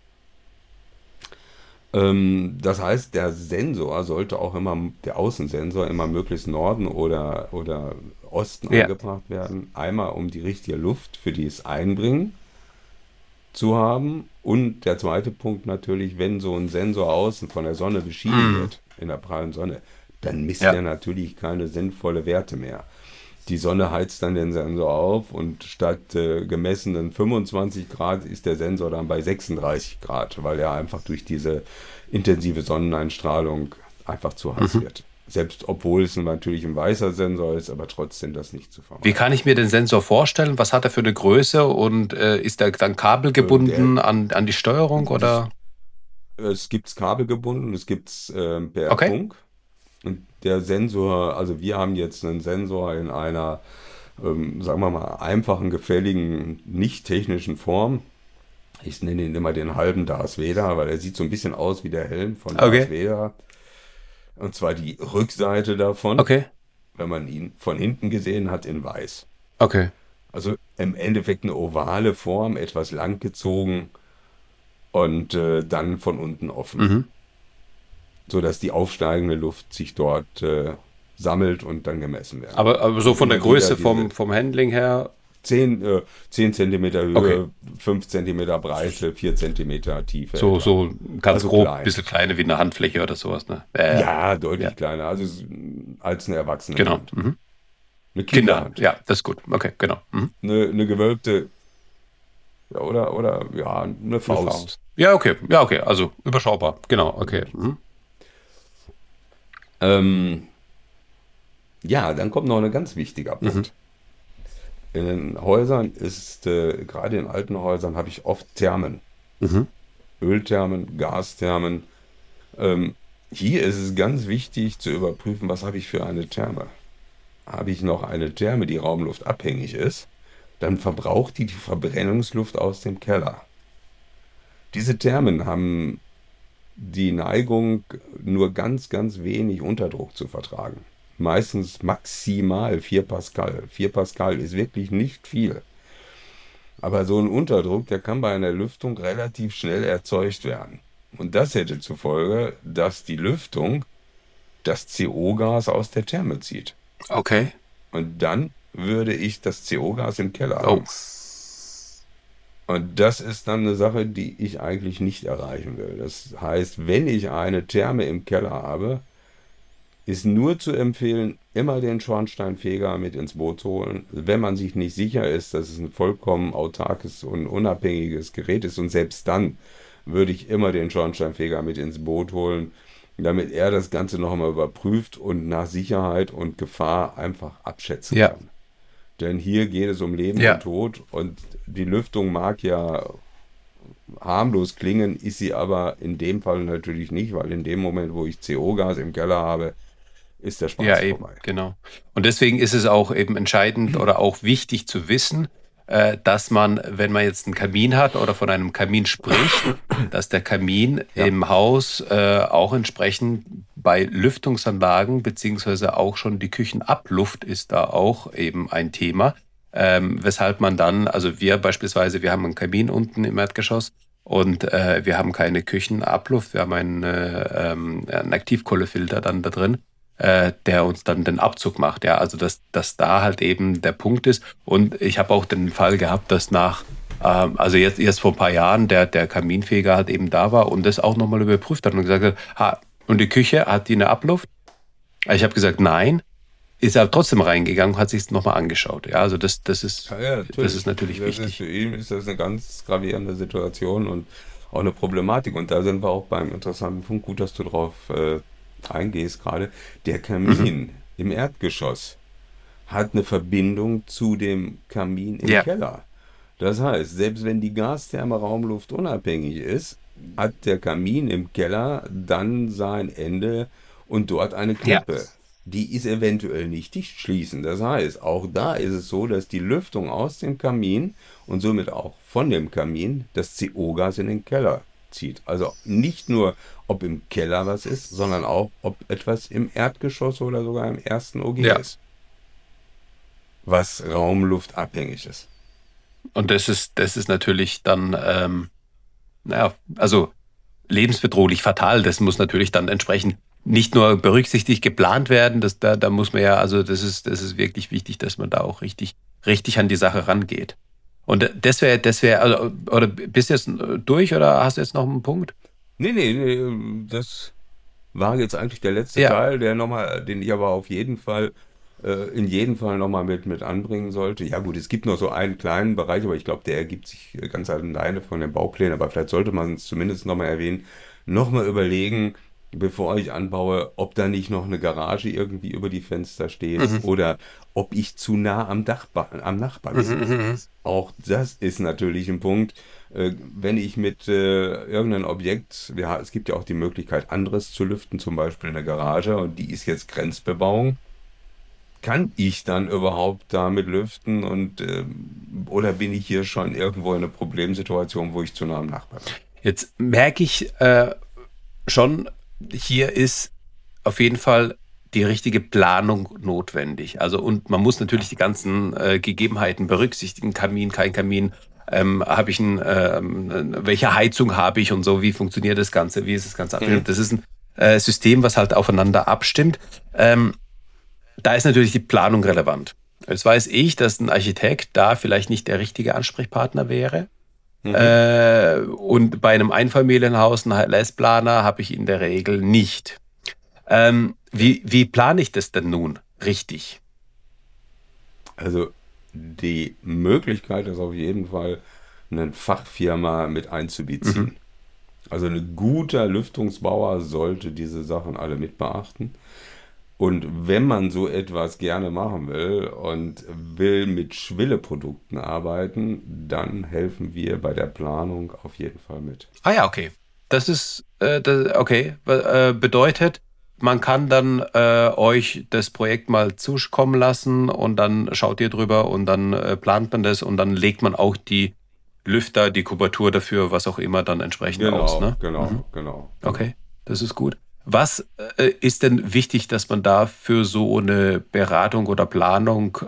Ähm, das heißt, der Sensor sollte auch immer, der Außensensor immer möglichst Norden oder, oder Osten
Ja.
angebracht werden. Einmal um die richtige Luft für dieses Einbringen zu haben. Und der zweite Punkt natürlich, wenn so ein Sensor außen von der Sonne beschienen
Mhm.
wird, in der prallen Sonne, dann misst
Ja.
er natürlich keine sinnvolle Werte mehr. Die Sonne heizt dann den Sensor auf und statt äh, gemessenen fünfundzwanzig Grad ist der Sensor dann bei sechsunddreißig Grad, weil er einfach durch diese intensive Sonneneinstrahlung einfach zu heiß
Mhm.
wird. Selbst obwohl es natürlich ein weißer Sensor ist, aber trotzdem das nicht zu vermeiden.
Wie kann ich mir den Sensor vorstellen? Was hat er für eine Größe und äh, ist er dann kabelgebunden
Der,
an, an die Steuerung
das,
oder?
es gibt es kabelgebunden, es gibt es äh, per
Okay,
Funk. Und der Sensor, also wir haben jetzt einen Sensor in einer, ähm, sagen wir mal, einfachen, gefälligen, nicht technischen Form. Ich nenne ihn immer den halben Darth Vader, weil er sieht so ein bisschen aus wie der Helm von Darth
okay,
Vader. Und zwar die Rückseite davon,
okay,
wenn man ihn von hinten gesehen hat, in weiß.
okay.
Also im Endeffekt eine ovale Form, etwas langgezogen und äh, dann von unten offen,
Mhm.
sodass die aufsteigende Luft sich dort äh, sammelt und dann gemessen werden
Aber,
kann.
aber so
Und
von der
immer wieder
Größe
diese
vom, vom Handling her,
zehn, äh, zehn Zentimeter
okay.
Höhe, fünf Zentimeter Breite, vier Zentimeter Tiefe
So,
etwa.
so ganz
Also
grob, ein
klein.
bisschen kleiner wie eine Handfläche oder sowas, ne? Äh,
Ja,
ja,
deutlich kleiner, also es- als eine erwachsene
genau.
Hand.
Mhm.
Eine
Kinder,
Kinderhand.
ja, das ist gut. Okay, genau. Mhm.
Eine, eine gewölbte, ja, oder, oder ja, eine
Eine
Faust.
Faust. Ja, okay, ja, okay, also überschaubar, genau, okay. Mhm.
Ähm, ja, dann kommt noch ein ganz wichtiger
Mhm.
Punkt. In den Häusern ist, äh, gerade in alten Häusern, habe ich oft Thermen.
Mhm.
Ölthermen, Gasthermen. Ähm, hier ist es ganz wichtig zu überprüfen, was habe ich für eine Therme. Habe ich noch eine Therme, die raumluftabhängig ist, dann verbraucht die die Verbrennungsluft aus dem Keller. Diese Thermen haben die Neigung, nur ganz, ganz wenig Unterdruck zu vertragen. Meistens maximal vier Pascal. vier Pascal ist wirklich nicht viel. Aber so ein Unterdruck, der kann bei einer Lüftung relativ schnell erzeugt werden. Und das hätte zur Folge, dass die Lüftung das C O-Gas aus der Therme zieht.
Okay.
Und dann würde ich das C O-Gas im Keller
Oh.
haben. Und das ist dann eine Sache, die ich eigentlich nicht erreichen will. Das heißt, wenn ich eine Therme im Keller habe, ist nur zu empfehlen, immer den Schornsteinfeger mit ins Boot zu holen, wenn man sich nicht sicher ist, dass es ein vollkommen autarkes und unabhängiges Gerät ist. Und selbst dann würde ich immer den Schornsteinfeger mit ins Boot holen, damit er das Ganze noch einmal überprüft und nach Sicherheit und Gefahr einfach abschätzen
Ja.
kann. Denn hier geht es um Leben
Ja.
und Tod und die Lüftung mag ja harmlos klingen, ist sie aber in dem Fall natürlich nicht, weil in dem Moment, wo ich C O-Gas im Keller habe, ist der Spaß
Ja, eben,
vorbei.
genau. Und deswegen ist es auch eben entscheidend oder auch wichtig zu wissen, äh, dass man, wenn man jetzt einen Kamin hat oder von einem Kamin spricht, dass der Kamin
Ja.
im Haus äh, auch entsprechend bei Lüftungsanlagen beziehungsweise auch schon die Küchenabluft ist da auch eben ein Thema, ähm, weshalb man dann, also wir beispielsweise, wir haben einen Kamin unten im Erdgeschoss und äh, wir haben keine Küchenabluft, wir haben einen, äh, ähm, einen Aktivkohlefilter dann da drin, äh, der uns dann den Abzug macht. Ja, also dass, dass da halt eben der Punkt ist. Und ich habe auch den Fall gehabt, dass nach, ähm, also jetzt erst vor ein paar Jahren der, der Kaminfeger halt eben da war und das auch nochmal überprüft hat und gesagt hat, ha, und die Küche, hat die eine Abluft? Ich habe gesagt, nein. Ist er trotzdem reingegangen, hat sich es nochmal angeschaut. Ja, also das, das ist,
Ja, ja,
das ist natürlich
Das ist
wichtig.
für ihn ist das eine ganz gravierende Situation und auch eine Problematik. Und da sind wir auch beim interessanten Punkt. Gut, dass du drauf äh, eingehst gerade. Der Kamin
Mhm.
im Erdgeschoss hat eine Verbindung zu dem Kamin im
Ja,
Keller. Das heißt, selbst wenn die Gastherme Raumluft unabhängig ist, hat der Kamin im Keller dann sein Ende und dort eine
ja,
Klappe. Die ist eventuell nicht dicht schließen. Das heißt, auch da ist es so, dass die Lüftung aus dem Kamin und somit auch von dem Kamin das C O-Gas in den Keller zieht. Also nicht nur, ob im Keller was ist, sondern auch, ob etwas im Erdgeschoss oder sogar im ersten O G
ja.
ist, was raumluftabhängig ist.
Und das ist, das ist natürlich dann, ähm, naja, also lebensbedrohlich fatal. Das muss natürlich dann entsprechend nicht nur berücksichtigt, geplant werden. Das, da, da muss man ja, also das ist, das ist wirklich wichtig, dass man da auch richtig, richtig an die Sache rangeht. Und das wäre, das wäre, also, oder bist du jetzt durch oder hast du jetzt noch einen Punkt?
Nee, nee, nee, das war jetzt eigentlich der letzte
Ja.
Teil, der noch mal, den ich aber auf jeden Fall, äh, in jedem Fall nochmal mit, mit anbringen sollte. Ja gut, es gibt noch so einen kleinen Bereich, aber ich glaube, der ergibt sich ganz alleine von den Bauplänen, aber vielleicht sollte man es zumindest nochmal erwähnen, nochmal überlegen, bevor ich anbaue, ob da nicht noch eine Garage irgendwie über die Fenster steht
Mhm.
oder ob ich zu nah am Dachba am Nachbarn bin.
Mhm, mhm.
Auch das ist natürlich ein Punkt. Äh, wenn ich mit äh, irgendeinem Objekt, wir, ha- es gibt ja auch die Möglichkeit, anderes zu lüften, zum Beispiel eine Garage, und die ist jetzt Grenzbebauung, kann ich dann überhaupt damit lüften und ähm, oder bin ich hier schon irgendwo in einer Problemsituation, wo ich zu nah am Nachbarn bin?
Jetzt merke ich äh, schon, hier ist auf jeden Fall die richtige Planung notwendig. Also und man muss natürlich die ganzen äh, Gegebenheiten berücksichtigen. Kamin, kein Kamin, ähm, habe ich ein, ähm, welche Heizung habe ich und so, wie funktioniert das Ganze, wie ist das Ganze
Mhm.
abgestimmt. Das ist ein äh, System, was halt aufeinander abstimmt. Ähm, da ist natürlich die Planung relevant. Jetzt weiß ich, dass ein Architekt da vielleicht nicht der richtige Ansprechpartner wäre.
Mhm.
Äh, und bei einem Einfamilienhaus, einen H L S-Planer, habe ich in der Regel nicht. Ähm, wie, wie plane ich das denn nun richtig?
Also die Möglichkeit ist auf jeden Fall, eine Fachfirma mit
Mhm.
einzubeziehen. Also ein guter Lüftungsbauer sollte diese Sachen alle mit beachten. Und wenn man so etwas gerne machen will und will mit Schwelleprodukten arbeiten, dann helfen wir bei der Planung auf jeden Fall mit.
Ah ja, okay. Das ist, äh, das, okay, Be- äh, bedeutet, man kann dann äh, euch das Projekt mal zukommen lassen und dann schaut ihr drüber und dann äh, plant man das und dann legt man auch die Lüfter, die Kubatur dafür, was auch immer dann entsprechend aus,
Genau,
ne? Mhm.
genau, genau,
Okay,
genau.
das ist gut. Was äh, ist denn wichtig, dass man da für so eine Beratung oder Planung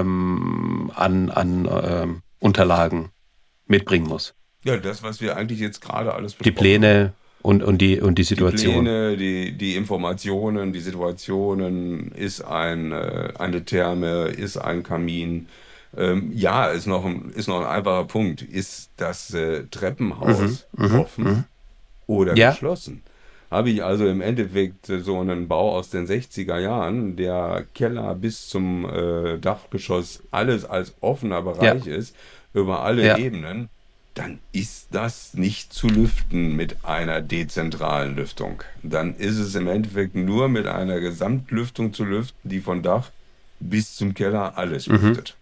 ähm, an, an ähm, Unterlagen mitbringen muss?
Ja, das, was wir eigentlich jetzt gerade alles
Die
besprochen haben.
Pläne und, und die, und die
Die
Situation.
Pläne, die, die Informationen, die Situationen, ist ein, äh, eine Therme, ist ein Kamin. Ähm, ja, ist noch ein, ist noch ein einfacher Punkt. Ist das äh,
Mhm,
Treppenhaus
mhm,
offen
mhm.
oder
Ja,
geschlossen? Habe ich also im Endeffekt äh, so einen Bau aus den sechziger Jahren, der Keller bis zum äh, Dachgeschoss alles als offener
ja,
Bereich ist, über alle
ja.
Ebenen, dann ist das nicht zu lüften mit einer dezentralen Lüftung. Dann ist es im Endeffekt nur mit einer Gesamtlüftung zu lüften, die von Dach bis zum Keller alles
Mhm.
lüftet.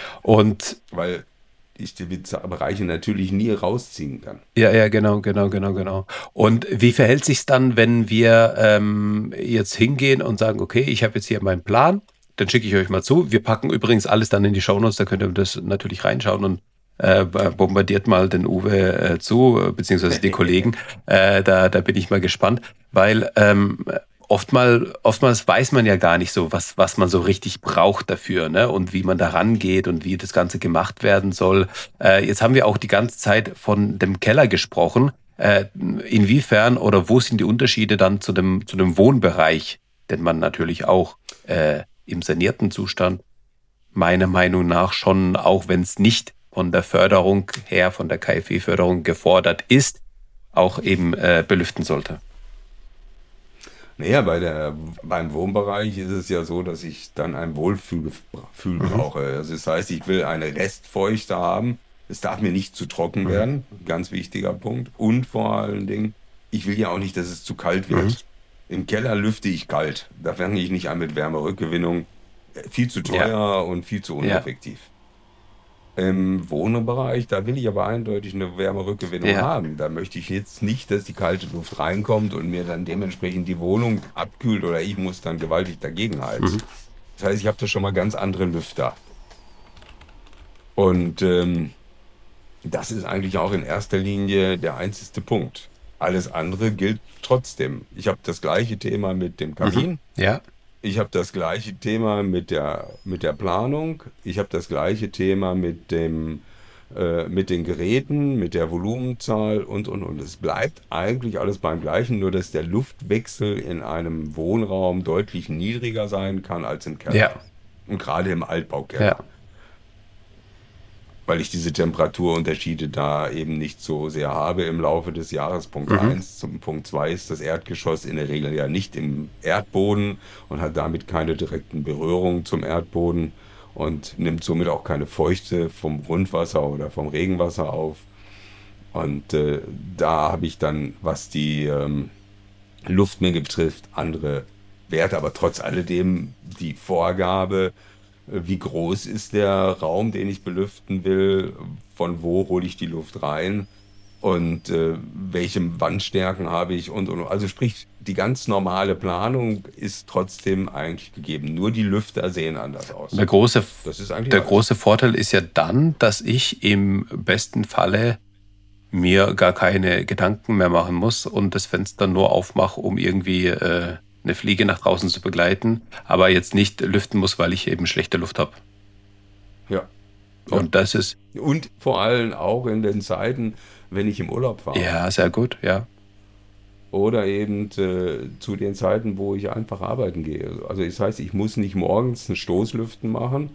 Und
Weil ich die Bereiche natürlich nie rausziehen kann.
ja, ja, genau, genau, genau, genau. Und wie verhält sich's dann, wenn wir ähm, jetzt hingehen und sagen, okay, ich habe jetzt hier meinen Plan, dann schicke ich euch mal zu. Wir packen übrigens alles dann in die Shownotes, da könnt ihr das natürlich reinschauen und äh, bombardiert mal den Uwe äh, zu, äh, beziehungsweise die Kollegen. Äh, da, da bin ich mal gespannt, weil ähm, oftmal, oftmals weiß man ja gar nicht so, was, was man so richtig braucht dafür, ne? Und wie man da rangeht und wie das Ganze gemacht werden soll. Äh, jetzt haben wir auch die ganze Zeit von dem Keller gesprochen. Äh, inwiefern oder wo sind die Unterschiede dann zu dem, zu dem Wohnbereich, den man natürlich auch äh, im sanierten Zustand meiner Meinung nach schon, auch wenn es nicht von der Förderung her, von der K f W-Förderung gefordert ist, auch eben äh, belüften sollte.
Naja, bei der, beim Wohnbereich ist es ja so, dass ich dann ein Wohlfühl
Mhm.
brauche. Also das heißt, ich will eine Restfeuchte haben. Es darf mir nicht zu trocken
Mhm.
werden. Ganz wichtiger Punkt. Und vor allen Dingen, ich will ja auch nicht, dass es zu kalt
Mhm.
wird. Im Keller lüfte ich kalt. Da fange ich nicht an mit Wärmerückgewinnung. Äh, Viel zu
Ja,
teuer und viel zu
ja,
uneffektiv. Im Wohnbereich, da will ich aber eindeutig eine Wärmerückgewinnung
ja.
haben. Da möchte ich jetzt nicht, dass die kalte Luft reinkommt und mir dann dementsprechend die Wohnung abkühlt oder ich muss dann gewaltig dagegen
Mhm.
heizen. Das heißt, ich habe da schon mal ganz andere Lüfter. Und ähm, das ist eigentlich auch in erster Linie der einzigste Punkt. Alles andere gilt trotzdem. Ich habe das gleiche Thema mit dem
Mhm.
Kamin.
Ja,
Ich habe das gleiche Thema mit der, mit der Planung. Ich habe das gleiche Thema mit dem, äh, mit den Geräten, mit der Volumenzahl und, und, und. Es bleibt eigentlich alles beim Gleichen, nur dass der Luftwechsel in einem Wohnraum deutlich niedriger sein kann als im Keller.
ja,
Und gerade im Altbaukeller,
ja.
weil ich diese Temperaturunterschiede da eben nicht so sehr habe im Laufe des Jahres. Punkt
Mhm.
eins. Zum Punkt zwei ist das Erdgeschoss in der Regel ja nicht im Erdboden und hat damit keine direkten Berührungen zum Erdboden und nimmt somit auch keine Feuchte vom Grundwasser oder vom Regenwasser auf. Und äh, da habe ich dann, was die, ähm, Luftmenge betrifft, andere Werte, aber trotz alledem die Vorgabe, äh, wie groß ist der Raum, den ich belüften will, von wo hole ich die Luft rein und äh, welche Wandstärken habe ich und, und also sprich, die ganz normale Planung ist trotzdem eigentlich gegeben. Nur die Lüfter sehen anders aus.
Der große,
Das ist eigentlich
der
alles.
große Vorteil ist ja dann, dass ich im besten Falle mir gar keine Gedanken mehr machen muss und das Fenster nur aufmache, um irgendwie äh, eine Fliege nach draußen zu begleiten, aber jetzt nicht lüften muss, weil ich eben schlechte Luft habe.
Ja. Ja.
Und das ist,
Und vor allem auch in den Zeiten, wenn ich im Urlaub fahre.
ja, sehr gut, ja.
Oder eben äh, zu den Zeiten, wo ich einfach arbeiten gehe. Also das heißt, ich muss nicht morgens ein Stoßlüften machen,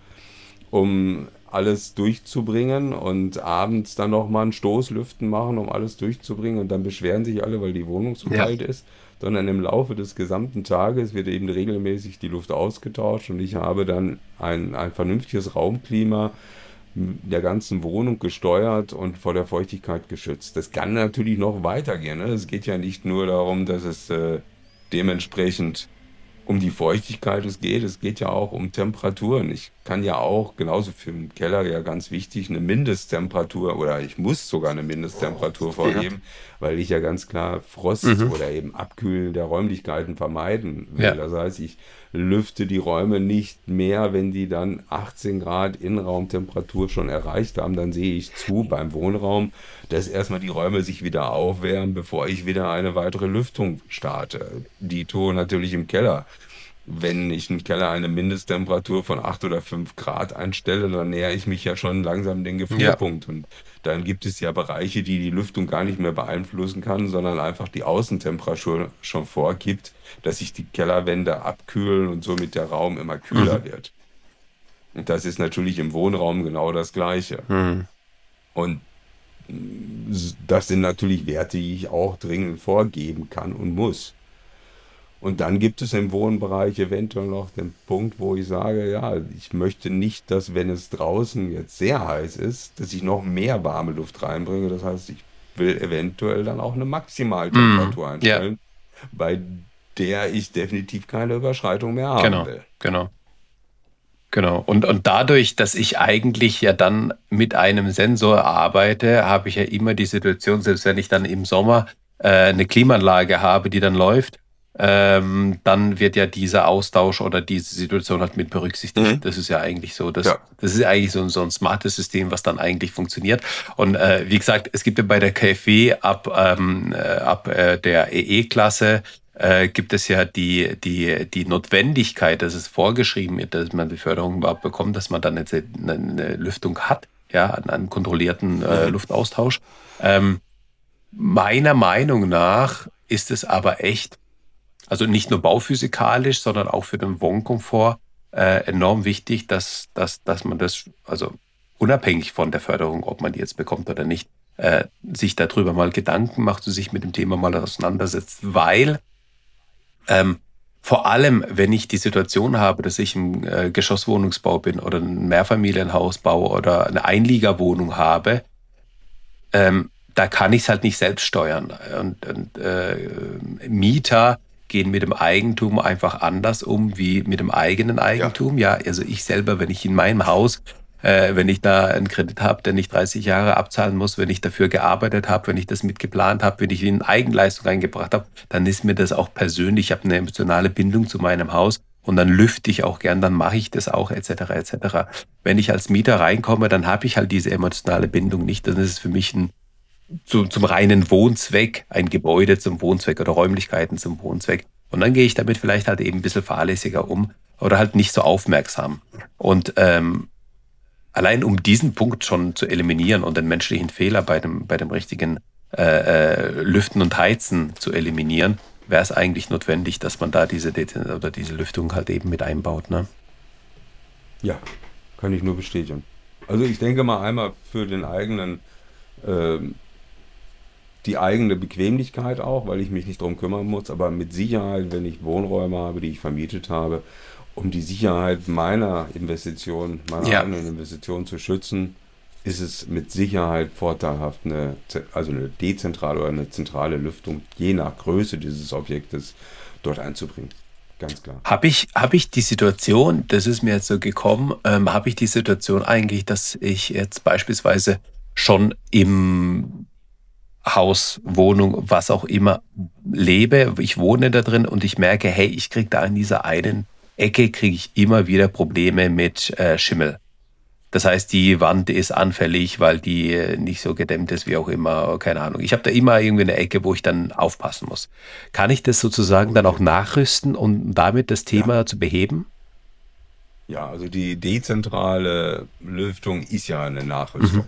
um alles durchzubringen und abends dann nochmal ein Stoßlüften machen, um alles durchzubringen und dann beschweren sich alle, weil die Wohnung zu
Ja.
kalt ist, sondern im Laufe des gesamten Tages wird eben regelmäßig die Luft ausgetauscht und ich habe dann ein, ein vernünftiges Raumklima der ganzen Wohnung gesteuert und vor der Feuchtigkeit geschützt. Das kann natürlich noch weitergehen. Ne? Es geht ja nicht nur darum, dass es äh, dementsprechend um die Feuchtigkeit es geht, es geht ja auch um Temperaturen. Ich kann ja auch, genauso für den Keller ja ganz wichtig, eine Mindesttemperatur oder ich muss sogar eine Mindesttemperatur vorgeben, weil ich ja ganz klar Frost
Mhm.
oder eben Abkühlen der Räumlichkeiten vermeiden will.
Ja.
Das heißt, ich lüfte die Räume nicht mehr, wenn die dann achtzehn Grad Innenraumtemperatur schon erreicht haben, dann sehe ich zu beim Wohnraum, dass erstmal die Räume sich wieder aufwärmen, bevor ich wieder eine weitere Lüftung starte. Dito natürlich im Keller. Wenn ich im Keller eine Mindesttemperatur von acht oder fünf Grad einstelle, dann nähere ich mich ja schon langsam den Gefrierpunkt. Und dann gibt es ja Bereiche, die die Lüftung gar nicht mehr beeinflussen kann, sondern einfach die Außentemperatur schon vorgibt, dass sich die Kellerwände abkühlen und somit der Raum immer kühler
Mhm.
wird. Und das ist natürlich im Wohnraum genau das Gleiche.
Mhm.
Und das sind natürlich Werte, die ich auch dringend vorgeben kann und muss. Und dann gibt es im Wohnbereich eventuell noch den Punkt, wo ich sage, ja, ich möchte nicht, dass wenn es draußen jetzt sehr heiß ist, dass ich noch mehr warme Luft reinbringe. Das heißt, ich will eventuell dann auch eine Maximaltemperatur
Mhm.
einstellen, bei der ich definitiv keine Überschreitung mehr haben
Genau,
will.
genau. Genau. Und, und dadurch, dass ich eigentlich ja dann mit einem Sensor arbeite, habe ich ja immer die Situation, selbst wenn ich dann im Sommer äh, eine Klimaanlage habe, die dann läuft, ähm, dann wird ja dieser Austausch oder diese Situation halt mit berücksichtigt.
Mhm.
Das ist ja eigentlich so. Das,
Ja.
das ist ja eigentlich so, ein- so ein smartes System, was dann eigentlich funktioniert. Und äh, wie gesagt, es gibt ja bei der K f W ab, ähm, äh, ab äh, der E E-Klasse äh, gibt es ja die, die, die Notwendigkeit, dass es vorgeschrieben wird, dass man die Förderung überhaupt bekommt, dass man dann jetzt eine, eine Lüftung hat, ja, einen, einen kontrollierten äh,
Mhm.
Luftaustausch. Ähm, meiner Meinung nach ist es aber echt, also nicht nur bauphysikalisch, sondern auch für den Wohnkomfort äh, enorm wichtig, dass, dass, dass man das, also unabhängig von der Förderung, ob man die jetzt bekommt oder nicht, äh, sich darüber mal Gedanken macht und sich mit dem Thema mal auseinandersetzt, weil ähm, vor allem, wenn ich die Situation habe, dass ich im äh, Geschosswohnungsbau bin oder ein Mehrfamilienhaus baue oder eine Einliegerwohnung habe, ähm, da kann ich es halt nicht selbst steuern. Und, und äh, Mieter gehen mit dem Eigentum einfach anders um wie mit dem eigenen Eigentum. Ja, also ich selber, wenn ich in meinem Haus, äh, wenn ich da einen Kredit habe, den ich dreißig Jahre abzahlen muss, wenn ich dafür gearbeitet habe, wenn ich das mitgeplant habe, wenn ich in Eigenleistung reingebracht habe, dann ist mir das auch persönlich, ich habe eine emotionale Bindung zu meinem Haus und dann lüfte ich auch gern, dann mache ich das auch et cetera et cetera. Wenn ich als Mieter reinkomme, dann habe ich halt diese emotionale Bindung nicht. Dann ist es für mich ein zu, zum reinen Wohnzweck, ein Gebäude zum Wohnzweck oder Räumlichkeiten zum Wohnzweck. Und dann gehe ich damit vielleicht halt eben ein bisschen fahrlässiger um oder halt nicht so aufmerksam. Und ähm, allein um diesen Punkt schon zu eliminieren und den menschlichen Fehler bei dem, bei dem richtigen äh, äh, Lüften und Heizen zu eliminieren, wäre es eigentlich notwendig, dass man da diese, oder diese Lüftung halt eben mit einbaut. Ne?
Ja, kann ich nur bestätigen. Also ich denke mal einmal für den eigenen, ähm, die eigene Bequemlichkeit auch, weil ich mich nicht drum kümmern muss, aber mit Sicherheit, wenn ich Wohnräume habe, die ich vermietet habe, um die Sicherheit meiner Investition, meiner
Ja.
eigenen Investition zu schützen, ist es mit Sicherheit vorteilhaft, eine, also eine dezentrale oder eine zentrale Lüftung je nach Größe dieses Objektes dort einzubringen. Ganz klar.
Habe ich, hab ich die Situation, das ist mir jetzt so gekommen, ähm, habe ich die Situation eigentlich, dass ich jetzt beispielsweise schon im Haus, Wohnung, was auch immer lebe, ich wohne da drin und ich merke, hey, ich kriege da in dieser einen Ecke, kriege ich immer wieder Probleme mit äh, Schimmel. Das heißt, die Wand ist anfällig, weil die äh, nicht so gedämmt ist, wie auch immer, keine Ahnung. Ich habe da immer irgendwie eine Ecke, wo ich dann aufpassen muss. Kann ich das sozusagen dann auch nachrüsten, um damit das Thema
Ja.
zu beheben?
Ja, also die dezentrale Lüftung ist ja eine Nachrüstung.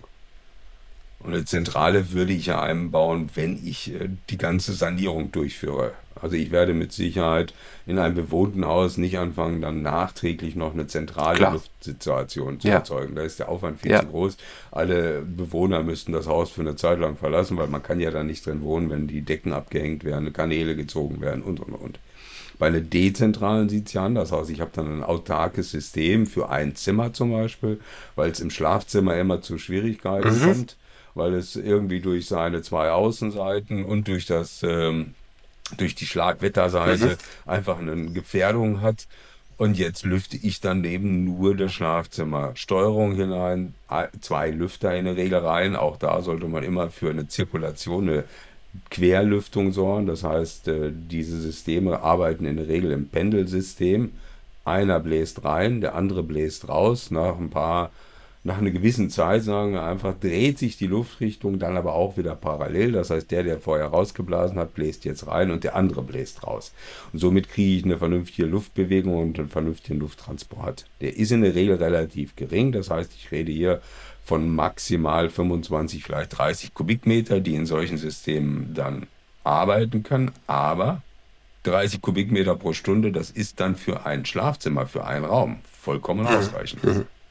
Und eine zentrale würde ich ja einbauen, wenn ich äh, die ganze Sanierung durchführe. Also ich werde mit Sicherheit in einem bewohnten Haus nicht anfangen, dann nachträglich noch eine zentrale
Klar.
Luftsituation zu
Ja.
erzeugen. Da ist der Aufwand viel
Ja.
zu groß. Alle Bewohner müssten das Haus für eine Zeit lang verlassen, weil man kann ja da nicht drin wohnen, wenn die Decken abgehängt werden, Kanäle gezogen werden und, und, und. Bei einer dezentralen sieht es ja anders aus. Ich habe dann ein autarkes System für ein Zimmer zum Beispiel, weil es im Schlafzimmer immer zu Schwierigkeiten
Mhm.
kommt, weil es irgendwie durch seine zwei Außenseiten und durch das ähm, durch die Schlagwetterseite einfach eine Gefährdung hat. Und jetzt lüfte ich dann eben nur das Schlafzimmer. Steuerung hinein, a- zwei Lüfter in der Regel rein. Auch da sollte man immer für eine Zirkulation, eine Querlüftung sorgen. Das heißt, äh, diese Systeme arbeiten in der Regel im Pendelsystem. Einer bläst rein, der andere bläst raus. Nach ein paar, nach einer gewissen Zeit, sagen wir einfach, dreht sich die Luftrichtung dann aber auch wieder parallel. Das heißt, der, der vorher rausgeblasen hat, bläst jetzt rein und der andere bläst raus. Und somit kriege ich eine vernünftige Luftbewegung und einen vernünftigen Lufttransport. Der ist in der Regel relativ gering. Das heißt, ich rede hier von maximal fünfundzwanzig, vielleicht dreißig Kubikmeter, die in solchen Systemen dann arbeiten können. Aber dreißig Kubikmeter pro Stunde, das ist dann für ein Schlafzimmer, für einen Raum vollkommen ausreichend.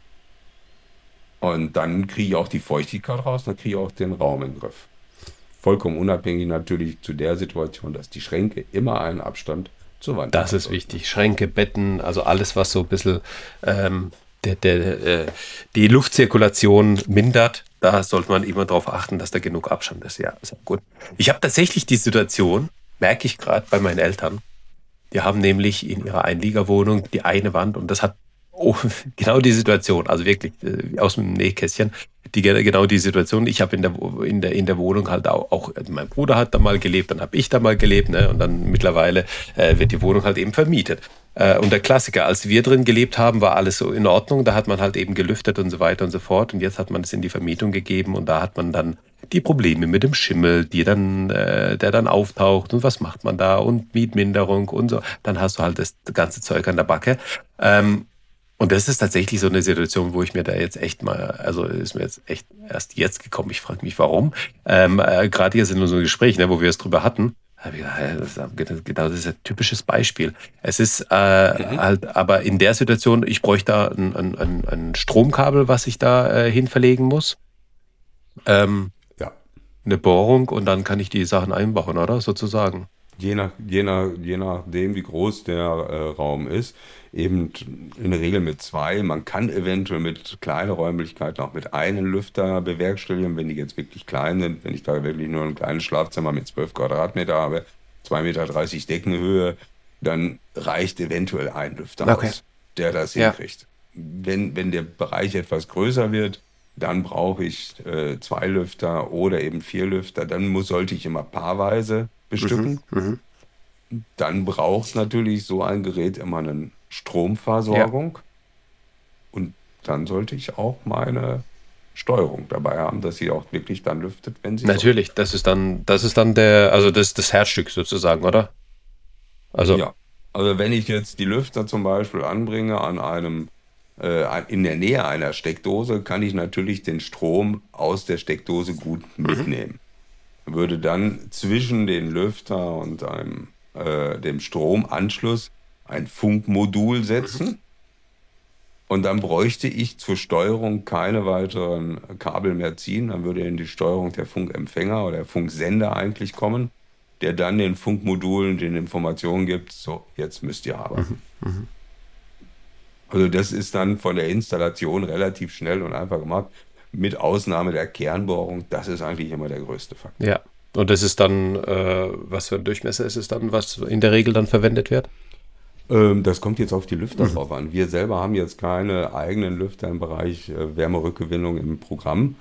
Und dann kriege ich auch die Feuchtigkeit raus, dann kriege ich auch den Raum in den Griff. Vollkommen unabhängig natürlich zu der Situation, dass die Schränke immer einen Abstand zur Wand
Das
haben
ist
sollten.
wichtig. Schränke, Betten, also alles, was so ein bisschen ähm, der, der, äh, die Luftzirkulation mindert. Da sollte man immer darauf achten, dass da genug Abstand ist. Ja, ist auch gut. Ich habe tatsächlich die Situation, merke ich gerade bei meinen Eltern. Die haben nämlich in ihrer Einliegerwohnung die eine Wand und das hat oh, genau die Situation, also wirklich äh, aus dem Nähkästchen, die, genau die Situation. Ich habe in der, Wo- in, der, in der Wohnung halt auch, auch, mein Bruder hat da mal gelebt, dann habe ich da mal gelebt, ne? Und dann mittlerweile äh, wird die Wohnung halt eben vermietet. Äh, und der Klassiker, als wir drin gelebt haben, war alles so in Ordnung, da hat man halt eben gelüftet und so weiter und so fort. Und jetzt hat man es in die Vermietung gegeben und da hat man dann die Probleme mit dem Schimmel, die dann, äh, der dann auftaucht und was macht man da und Mietminderung und so. Dann hast du halt das ganze Zeug an der Backe. Ähm, und das ist tatsächlich so eine Situation, wo ich mir da jetzt echt mal, also ist mir jetzt echt erst jetzt gekommen. Ich frage mich, warum. Ähm, äh, Gerade hier sind nur so ein Gespräch, ne, wo wir es drüber hatten. Da hab ich gedacht, ja, das ist, genau, das ist ein typisches Beispiel. Es ist äh, halt, aber in der Situation, ich bräuchte da ein, ein, ein, ein Stromkabel, was ich da äh, hin verlegen muss. Ähm,
Ja.
eine Bohrung und dann kann ich die Sachen einbauen, oder? Sozusagen.
Je nach, je nach, je nachdem, wie groß der äh, Raum ist, eben in der Regel mit zwei. Man kann eventuell mit kleinen Räumlichkeiten auch mit einem Lüfter bewerkstelligen, wenn die jetzt wirklich klein sind. Wenn ich da wirklich nur ein kleines Schlafzimmer mit zwölf Quadratmeter habe, zwei Meter dreißig Deckenhöhe, dann reicht eventuell ein Lüfter
Okay.
aus, der das
Ja.
hinkriegt. Wenn, wenn der Bereich etwas größer wird, dann brauche ich äh, zwei Lüfter oder eben vier Lüfter. Dann muss, sollte ich immer paarweise bestücken. Dann braucht natürlich so ein Gerät immer eine Stromversorgung. Und dann sollte ich auch meine Steuerung dabei haben, dass sie auch wirklich dann lüftet, wenn sie
Natürlich, das ist dann, das ist dann der, also das, das Herzstück sozusagen, oder? Also,
soll. Ja. Also wenn ich jetzt die Lüfter zum Beispiel anbringe an einem äh, in der Nähe einer Steckdose, kann ich natürlich den Strom aus der Steckdose gut mitnehmen. Würde dann zwischen den Lüfter und einem, äh, dem Stromanschluss ein Funkmodul setzen. Und dann bräuchte ich zur Steuerung keine weiteren Kabel mehr ziehen. Dann würde in die Steuerung der Funkempfänger oder der Funksender eigentlich kommen, der dann den Funkmodulen den Informationen gibt, so, jetzt müsst ihr arbeiten. Also das ist dann von der Installation relativ schnell und einfach gemacht. mit Ausnahme der Kernbohrung, das ist eigentlich immer der größte Faktor.
Ja, und das ist dann, äh, was für ein Durchmesser ist es dann, was in der Regel dann verwendet wird?
Ähm, das kommt jetzt auf die Lüfter mhm. drauf an. Wir selber haben jetzt keine eigenen Lüfter im Bereich äh, Wärmerückgewinnung im Programm.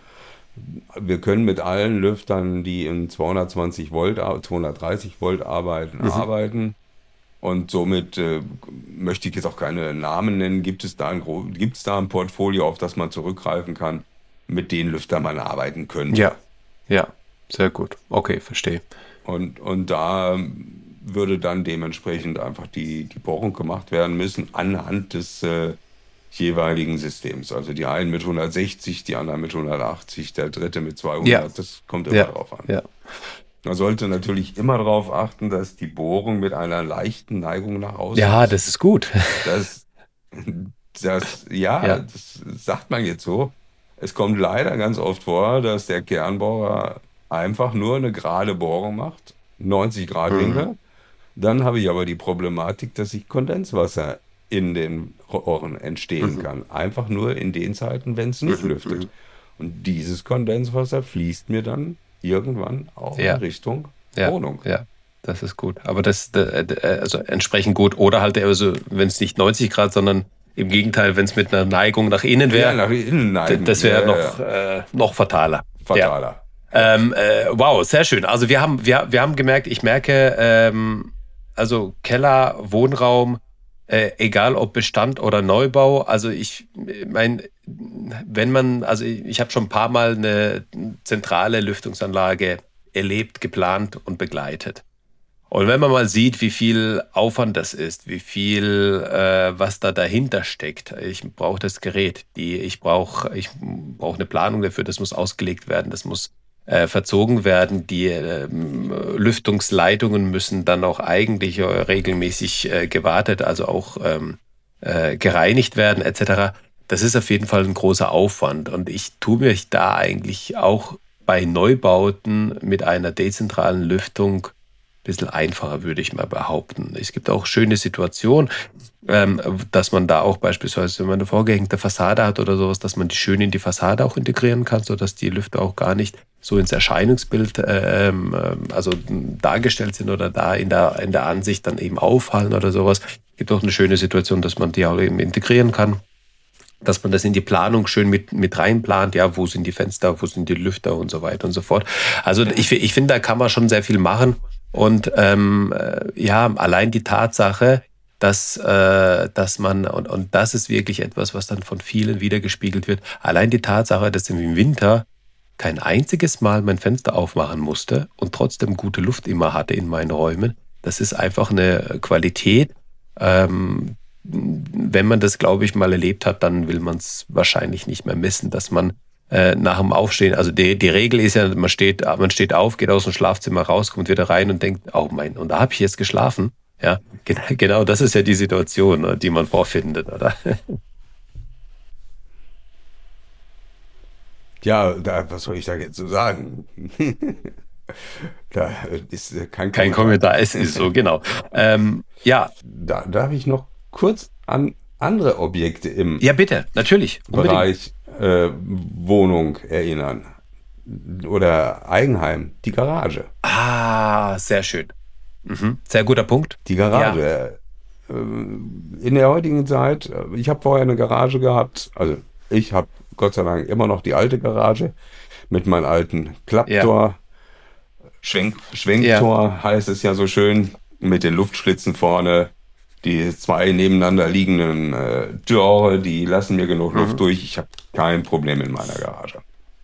Wir können mit allen Lüftern, die in zweihundertzwanzig Volt, zweihundertdreißig Volt arbeiten, mhm. arbeiten. Und somit äh, möchte ich jetzt auch keine Namen nennen. Gibt es da ein, gibt es da ein Portfolio, auf das man zurückgreifen kann, mit den Lüftern man arbeiten könnte?
Ja, ja, sehr gut. Okay, verstehe.
Und, und da würde dann dementsprechend einfach die, die Bohrung gemacht werden müssen anhand des äh, jeweiligen Systems. Also die einen mit hundertsechzig, die anderen mit hundertachtzig, der dritte mit zweihundert. Ja. Das kommt immer ja. drauf an. Ja. Man sollte natürlich immer darauf achten, dass die Bohrung mit einer leichten Neigung nach außen
Ja, ist. Das ist gut.
Das, das, ja, ja, das sagt man jetzt so. Es kommt leider ganz oft vor, dass der Kernbohrer einfach nur eine gerade Bohrung macht, neunzig Grad Winkel. Mhm. Dann habe ich aber die Problematik, dass sich Kondenswasser in den Rohren entstehen mhm. kann. Einfach nur in den Zeiten, wenn es nicht mhm. lüftet. Und dieses Kondenswasser fließt mir dann irgendwann auch ja. in Richtung
ja.
Wohnung.
Ja, das ist gut. Aber das also entsprechend gut. Oder halt, also, wenn es nicht neunzig Grad, sondern im Gegenteil, wenn es mit einer Neigung nach innen wäre.
Ja, nach innen neigen.
Das wäre
ja,
noch,
ja.
äh, noch fataler.
Fataler.
Ja. Ähm, äh, wow, sehr schön. Also wir haben, wir, wir haben gemerkt, ich merke, ähm, also Keller, Wohnraum, äh, egal ob Bestand oder Neubau, also ich meine, wenn man, also ich, ich habe schon ein paar Mal eine zentrale Lüftungsanlage erlebt, geplant und begleitet. Und wenn man mal sieht, wie viel Aufwand das ist, wie viel, äh, was da dahinter steckt, ich brauche das Gerät, die, ich brauche ich brauche eine Planung dafür, das muss ausgelegt werden, das muss äh, verzogen werden, die äh, Lüftungsleitungen müssen dann auch eigentlich äh, regelmäßig äh, gewartet, also auch ähm, äh, gereinigt werden et cetera. Das ist auf jeden Fall ein großer Aufwand und ich tue mich da eigentlich auch bei Neubauten mit einer dezentralen Lüftung ein bisschen einfacher, würde ich mal behaupten. Es gibt auch schöne Situationen, ähm, dass man da auch beispielsweise, wenn man eine vorgehängte Fassade hat oder sowas, dass man die schön in die Fassade auch integrieren kann, sodass die Lüfter auch gar nicht so ins Erscheinungsbild ähm, also dargestellt sind oder da in der, in der Ansicht dann eben auffallen oder sowas. Es gibt auch eine schöne Situation, dass man die auch eben integrieren kann, dass man das in die Planung schön mit, mit reinplant, ja, wo sind die Fenster, wo sind die Lüfter und so weiter und so fort. Also ich, ich finde, da kann man schon sehr viel machen. Und ähm, ja, allein die Tatsache, dass, äh, dass man, und, und das ist wirklich etwas, was dann von vielen wiedergespiegelt wird, allein die Tatsache, dass ich im Winter kein einziges Mal mein Fenster aufmachen musste und trotzdem gute Luft immer hatte in meinen Räumen, das ist einfach eine Qualität. Ähm, wenn man das, glaube ich, mal erlebt hat, dann will man es wahrscheinlich nicht mehr missen, dass man äh, nach dem Aufstehen, also die, die Regel ist ja, man steht, man steht auf, geht aus dem Schlafzimmer raus, kommt wieder rein und denkt, oh mein, und da habe ich jetzt geschlafen. Ja, genau, genau, das ist ja die Situation, die man vorfindet, oder?
Ja, da, was soll ich da jetzt so sagen? Da ist kein,
kein Kommentar. Es ist so, genau. Ähm, ja.
Da darf ich noch kurz an andere Objekte im
ja, bitte, natürlich.
Bereich äh, Wohnung erinnern. Oder Eigenheim, die Garage.
Ah, sehr schön. Mhm. Sehr guter Punkt.
Die Garage. Ja. In der heutigen Zeit, ich habe vorher eine Garage gehabt, also ich habe Gott sei Dank immer noch die alte Garage mit meinem alten Klapptor. Ja. Schwenk, Schwenktor ja. heißt es ja so schön, mit den Luftschlitzen vorne. Die zwei nebeneinander liegenden äh, Tore, die lassen mir genug mhm. Luft durch. Ich habe kein Problem in meiner Garage.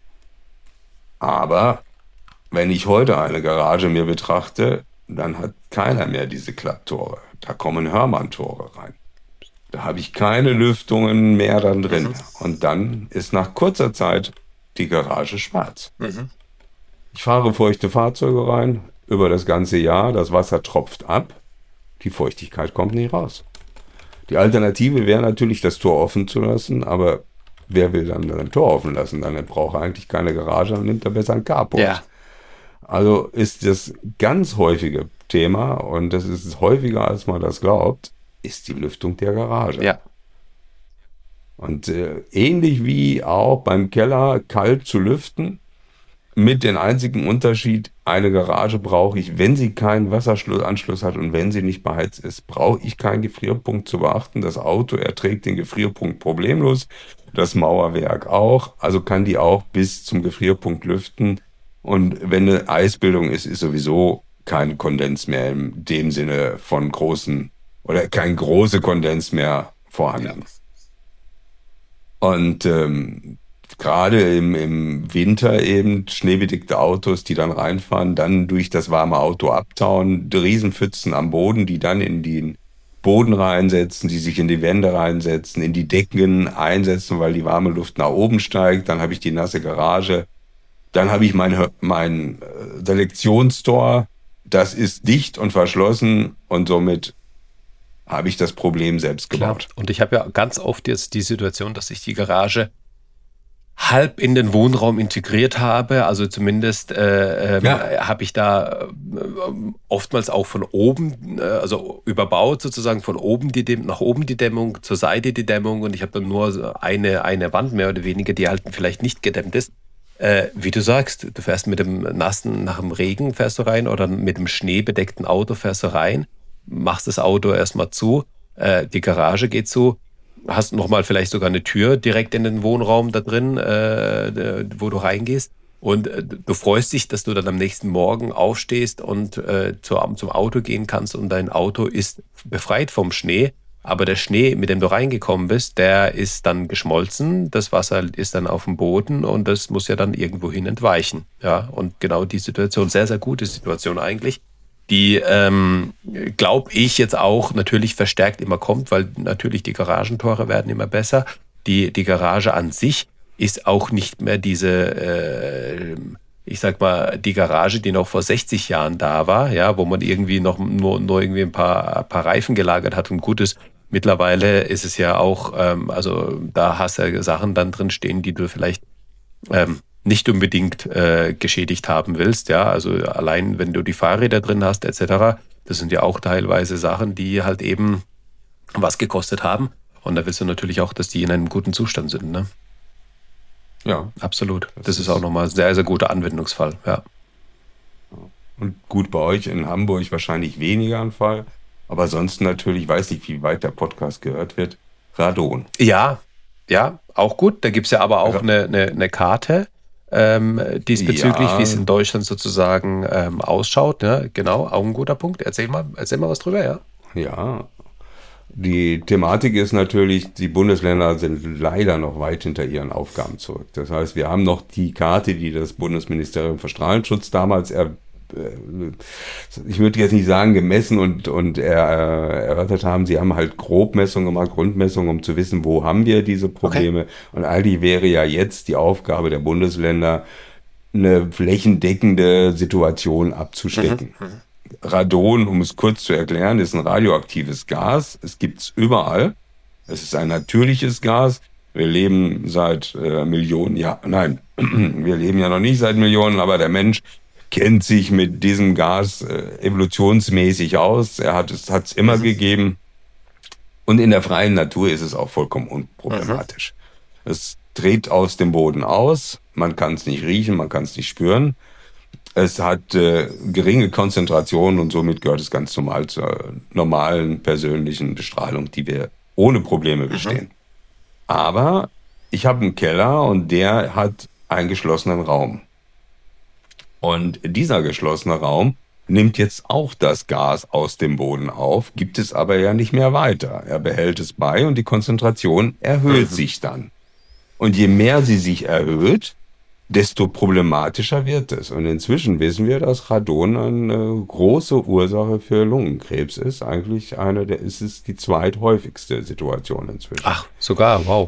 Aber wenn ich heute eine Garage mir betrachte, dann hat keiner mehr diese Klapptore. Da kommen Hörmann-Tore rein. Da habe ich keine Lüftungen mehr dann drin. Mhm. Und dann ist nach kurzer Zeit die Garage schwarz. Mhm. Ich fahre feuchte Fahrzeuge rein, über das ganze Jahr, das Wasser tropft ab, die Feuchtigkeit kommt nicht raus. Die Alternative wäre natürlich, das Tor offen zu lassen, aber wer will dann ein Tor offen lassen? Dann braucht er eigentlich keine Garage, dann nimmt er besser ein Carport. Ja. Also ist das ganz häufige Thema, und das ist häufiger, als man das glaubt, ist die Lüftung der Garage.
Ja.
Und äh, ähnlich wie auch beim Keller kalt zu lüften, mit dem einzigen Unterschied, eine Garage brauche ich, wenn sie keinen Wasseranschluss hat und wenn sie nicht beheizt ist, brauche ich keinen Gefrierpunkt zu beachten. Das Auto erträgt den Gefrierpunkt problemlos, das Mauerwerk auch, also kann die auch bis zum Gefrierpunkt lüften. Und wenn eine Eisbildung ist, ist sowieso kein Kondens mehr in dem Sinne von großen, oder kein große Kondens mehr vorhanden. Ja. Und ähm, gerade im, im Winter eben schneebedeckte Autos, die dann reinfahren, dann durch das warme Auto abtauen, Riesenpfützen am Boden, die dann in den Boden reinsetzen, die sich in die Wände reinsetzen, in die Decken einsetzen, weil die warme Luft nach oben steigt. Dann habe ich die nasse Garage. Dann habe ich mein, mein Selektionstor. Das ist dicht und verschlossen und somit habe ich das Problem selbst gebaut.
Klar. Und ich habe ja ganz oft jetzt die Situation, dass ich die Garage halb in den Wohnraum integriert habe, also zumindest äh, ähm, ja. habe ich da äh, oftmals auch von oben, äh, also überbaut sozusagen von oben die Dämmung, nach oben die Dämmung, zur Seite die Dämmung und ich habe dann nur eine, eine Wand mehr oder weniger, die halt vielleicht nicht gedämmt ist. Äh, wie du sagst, du fährst mit dem nassen, nach dem Regen fährst du rein oder mit dem schneebedeckten Auto fährst du rein, machst das Auto erstmal zu, äh, die Garage geht zu, hast nochmal vielleicht sogar eine Tür direkt in den Wohnraum da drin, äh, wo du reingehst. Und äh, du freust dich, dass du dann am nächsten Morgen aufstehst und äh, zu, zum Auto gehen kannst und dein Auto ist befreit vom Schnee. Aber der Schnee, mit dem du reingekommen bist, der ist dann geschmolzen. Das Wasser ist dann auf dem Boden und das muss ja dann irgendwohin entweichen. Ja, und genau die Situation, sehr, sehr gute Situation eigentlich, die, ähm, glaube ich, jetzt auch natürlich verstärkt immer kommt, weil natürlich die Garagentore werden immer besser. Die, die Garage an sich ist auch nicht mehr diese, äh, ich sag mal, die Garage, die noch vor sechzig Jahren da war, ja, wo man irgendwie noch nur, nur irgendwie ein paar, ein paar Reifen gelagert hat und gut ist. Mittlerweile ist es ja auch, ähm, also da hast du ja Sachen dann drin stehen, die du vielleicht ähm, nicht unbedingt äh, geschädigt haben willst, ja, also allein wenn du die Fahrräder drin hast et cetera, das sind ja auch teilweise Sachen, die halt eben was gekostet haben und da willst du natürlich auch, dass die in einem guten Zustand sind, ne? Ja, absolut. Das, das ist, ist auch nochmal ein sehr, sehr guter Anwendungsfall, ja.
Und gut, bei euch in Hamburg wahrscheinlich weniger ein Fall, aber sonst natürlich, weiß nicht, wie weit der Podcast gehört wird, Radon.
Ja, ja, auch gut. Da gibt es ja aber auch eine, eine, eine Karte, Ähm, diesbezüglich, ja. Wie es in Deutschland sozusagen ähm, ausschaut. Ne? Genau, auch ein guter Punkt. Erzähl mal, erzähl mal was drüber, ja.
Ja, die Thematik ist natürlich, die Bundesländer sind leider noch weit hinter ihren Aufgaben zurück. Das heißt, wir haben noch die Karte, die das Bundesministerium für Strahlenschutz damals er ich würde jetzt nicht sagen gemessen und, und er, erörtert haben, sie haben halt Grobmessungen gemacht, Grundmessungen, um zu wissen, wo haben wir diese Probleme. Okay. Und eigentlich wäre ja jetzt die Aufgabe der Bundesländer, eine flächendeckende Situation abzustecken. Mhm. Radon, um es kurz zu erklären, ist ein radioaktives Gas. Es gibt es überall. Es ist ein natürliches Gas. Wir leben seit äh, Millionen Jahren, nein, wir leben ja noch nicht seit Millionen, aber der Mensch kennt sich mit diesem Gas äh, evolutionsmäßig aus. Er hat es hat's immer mhm. gegeben. Und in der freien Natur ist es auch vollkommen unproblematisch. Mhm. Es tritt aus dem Boden aus. Man kann es nicht riechen, man kann es nicht spüren. Es hat äh, geringe Konzentrationen und somit gehört es ganz normal zur normalen persönlichen Bestrahlung, die wir ohne Probleme bestehen. Mhm. Aber ich habe einen Keller und der hat einen geschlossenen Raum. Und dieser geschlossene Raum nimmt jetzt auch das Gas aus dem Boden auf, gibt es aber ja nicht mehr weiter. Er behält es bei und die Konzentration erhöht mhm. sich dann. Und je mehr sie sich erhöht, desto problematischer wird es. Und inzwischen wissen wir, dass Radon eine große Ursache für Lungenkrebs ist. Eigentlich eine der, ist es die zweithäufigste Situation inzwischen.
Ach, sogar, wow.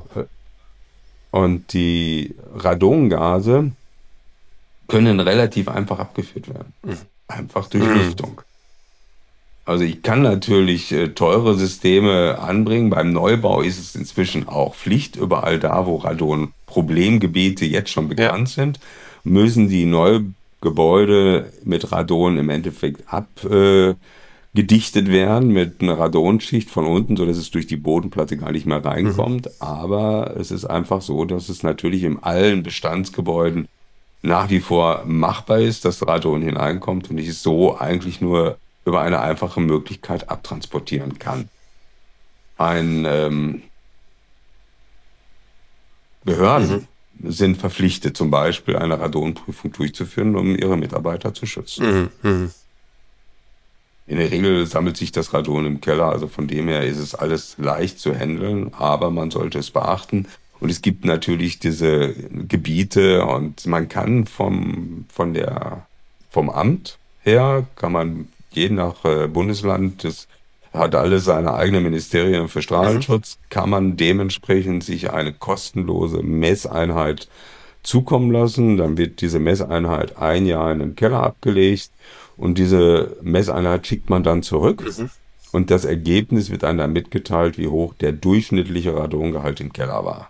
Und die Radongase können relativ einfach abgeführt werden. Mhm. Einfach durch mhm. Lüftung. Also ich kann natürlich äh, teure Systeme anbringen. Beim Neubau ist es inzwischen auch Pflicht. Überall da, wo Radon-Problemgebiete jetzt schon bekannt ja. sind, müssen die Neugebäude mit Radon im Endeffekt abgedicht gedichtet werden mit einer Radonschicht von unten, sodass es durch die Bodenplatte gar nicht mehr reinkommt. Mhm. Aber es ist einfach so, dass es natürlich in allen Bestandsgebäuden nach wie vor machbar ist, dass Radon hineinkommt und ich es so eigentlich nur über eine einfache Möglichkeit abtransportieren kann. Ein ähm, Behörden mhm. sind verpflichtet, zum Beispiel eine Radonprüfung durchzuführen, um ihre Mitarbeiter zu schützen. Mhm. In der Regel sammelt sich das Radon im Keller, also von dem her ist es alles leicht zu handeln, aber man sollte es beachten. Und es gibt natürlich diese Gebiete und man kann vom, von der, vom Amt her, kann man je nach äh, Bundesland, das hat alle seine eigenen Ministerien für Strahlenschutz, mhm. kann man dementsprechend sich eine kostenlose Messeinheit zukommen lassen. Dann wird diese Messeinheit ein Jahr in den Keller abgelegt und diese Messeinheit schickt man dann zurück. Mhm. Und das Ergebnis wird einem dann mitgeteilt, wie hoch der durchschnittliche Radongehalt im Keller war.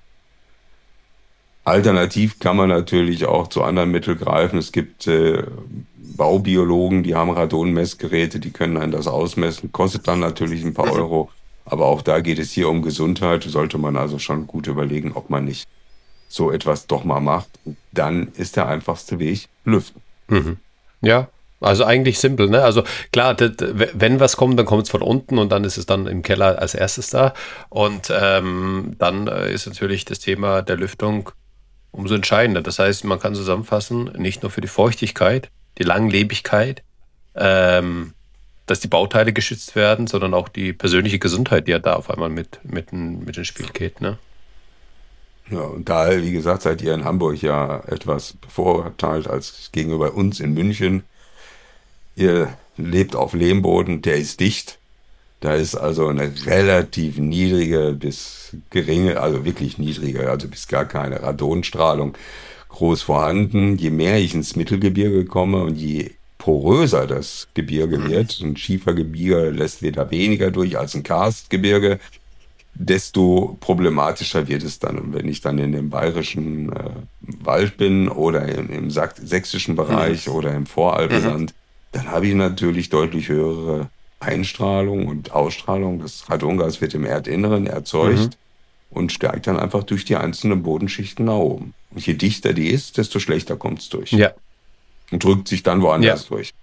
Alternativ kann man natürlich auch zu anderen Mitteln greifen. Es gibt äh, Baubiologen, die haben Radonmessgeräte, die können einen das ausmessen. Kostet dann natürlich ein paar Euro. Aber auch da geht es hier um Gesundheit. Sollte man also schon gut überlegen, ob man nicht so etwas doch mal macht. Dann ist der einfachste Weg Lüften.
Mhm. Ja, also eigentlich simpel, ne? Also klar, das, wenn was kommt, dann kommt es von unten und dann ist es dann im Keller als erstes da. Und ähm, dann ist natürlich das Thema der Lüftung umso entscheidender. Das heißt, man kann zusammenfassen, nicht nur für die Feuchtigkeit, die Langlebigkeit, ähm, dass die Bauteile geschützt werden, sondern auch die persönliche Gesundheit, die ja da auf einmal mit, mit, mit ins Spiel geht. Ne?
Ja, und da, wie gesagt, seid ihr in Hamburg ja etwas bevorteilt als gegenüber uns in München. Ihr lebt auf Lehmboden, der ist dicht. Da ist also eine relativ niedrige bis geringe, also wirklich niedrige, also bis gar keine Radonstrahlung groß vorhanden. Je mehr ich ins Mittelgebirge komme und je poröser das Gebirge wird, ein Schiefergebirge lässt wieder weniger durch als ein Karstgebirge, desto problematischer wird es dann. Und wenn ich dann in dem bayerischen äh, Wald bin oder im, im sächsischen Bereich mhm. oder im Voralpenland, mhm. dann habe ich natürlich deutlich höhere Einstrahlung und Ausstrahlung. Das Radongas wird im Erdinneren erzeugt mhm. und steigt dann einfach durch die einzelnen Bodenschichten nach oben. Und je dichter die ist, desto schlechter kommt es durch.
Ja.
Und drückt sich dann woanders ja. durch.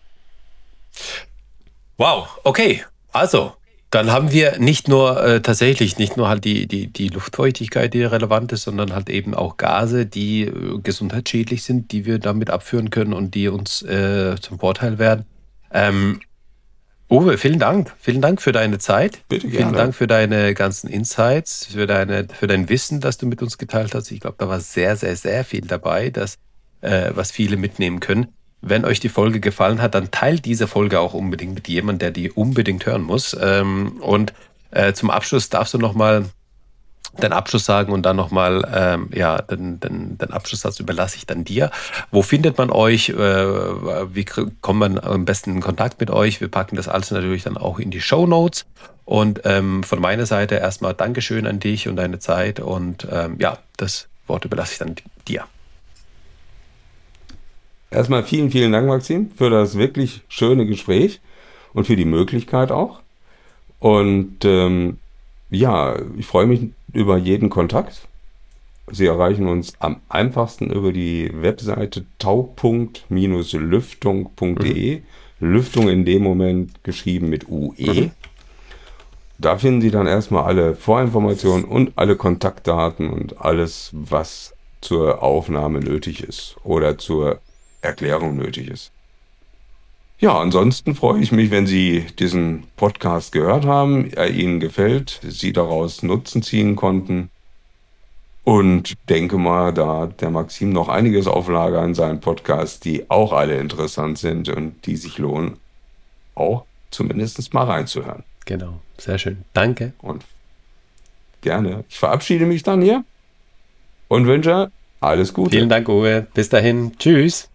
Wow, okay. Also, dann haben wir nicht nur äh, tatsächlich, nicht nur halt die, die, die Luftfeuchtigkeit, die relevant ist, sondern halt eben auch Gase, die äh, gesundheitsschädlich sind, die wir damit abführen können und die uns äh, zum Vorteil werden. Ähm, Uwe, vielen Dank. Vielen Dank für deine Zeit.
Bitte gerne.
Vielen Dank für deine ganzen Insights, für, deine, für dein Wissen, das du mit uns geteilt hast. Ich glaube, da war sehr, sehr, sehr viel dabei, das, äh, was viele mitnehmen können. Wenn euch die Folge gefallen hat, dann teilt diese Folge auch unbedingt mit jemandem, der die unbedingt hören muss. Ähm, und äh, zum Abschluss darfst du nochmal den Abschluss sagen und dann nochmal, ähm, ja, den, den, den Abschlusssatz überlasse ich dann dir. Wo findet man euch? Äh, wie kommt man am besten in Kontakt mit euch? Wir packen das alles natürlich dann auch in die Shownotes. Und ähm, von meiner Seite erstmal Dankeschön an dich und deine Zeit. Und ähm, ja, das Wort überlasse ich dann dir.
Erstmal vielen, vielen Dank, Maxim, für das wirklich schöne Gespräch und für die Möglichkeit auch. Und ähm, ja, ich freue mich über jeden Kontakt. Sie erreichen uns am einfachsten über die Webseite tau Punkt lüftung Punkt de. Mhm. Lüftung in dem Moment geschrieben mit U E. Mhm. Da finden Sie dann erstmal alle Vorinformationen und alle Kontaktdaten und alles, was zur Aufnahme nötig ist oder zur Erklärung nötig ist. Ja, ansonsten freue ich mich, wenn Sie diesen Podcast gehört haben, er Ihnen gefällt, Sie daraus Nutzen ziehen konnten und denke mal, da hat der Maxim noch einiges auf Lager in seinem Podcast, die auch alle interessant sind und die sich lohnen, auch zumindest mal reinzuhören.
Genau, sehr schön. Danke.
Und gerne. Ich verabschiede mich dann hier und wünsche alles Gute.
Vielen Dank, Uwe. Bis dahin. Tschüss.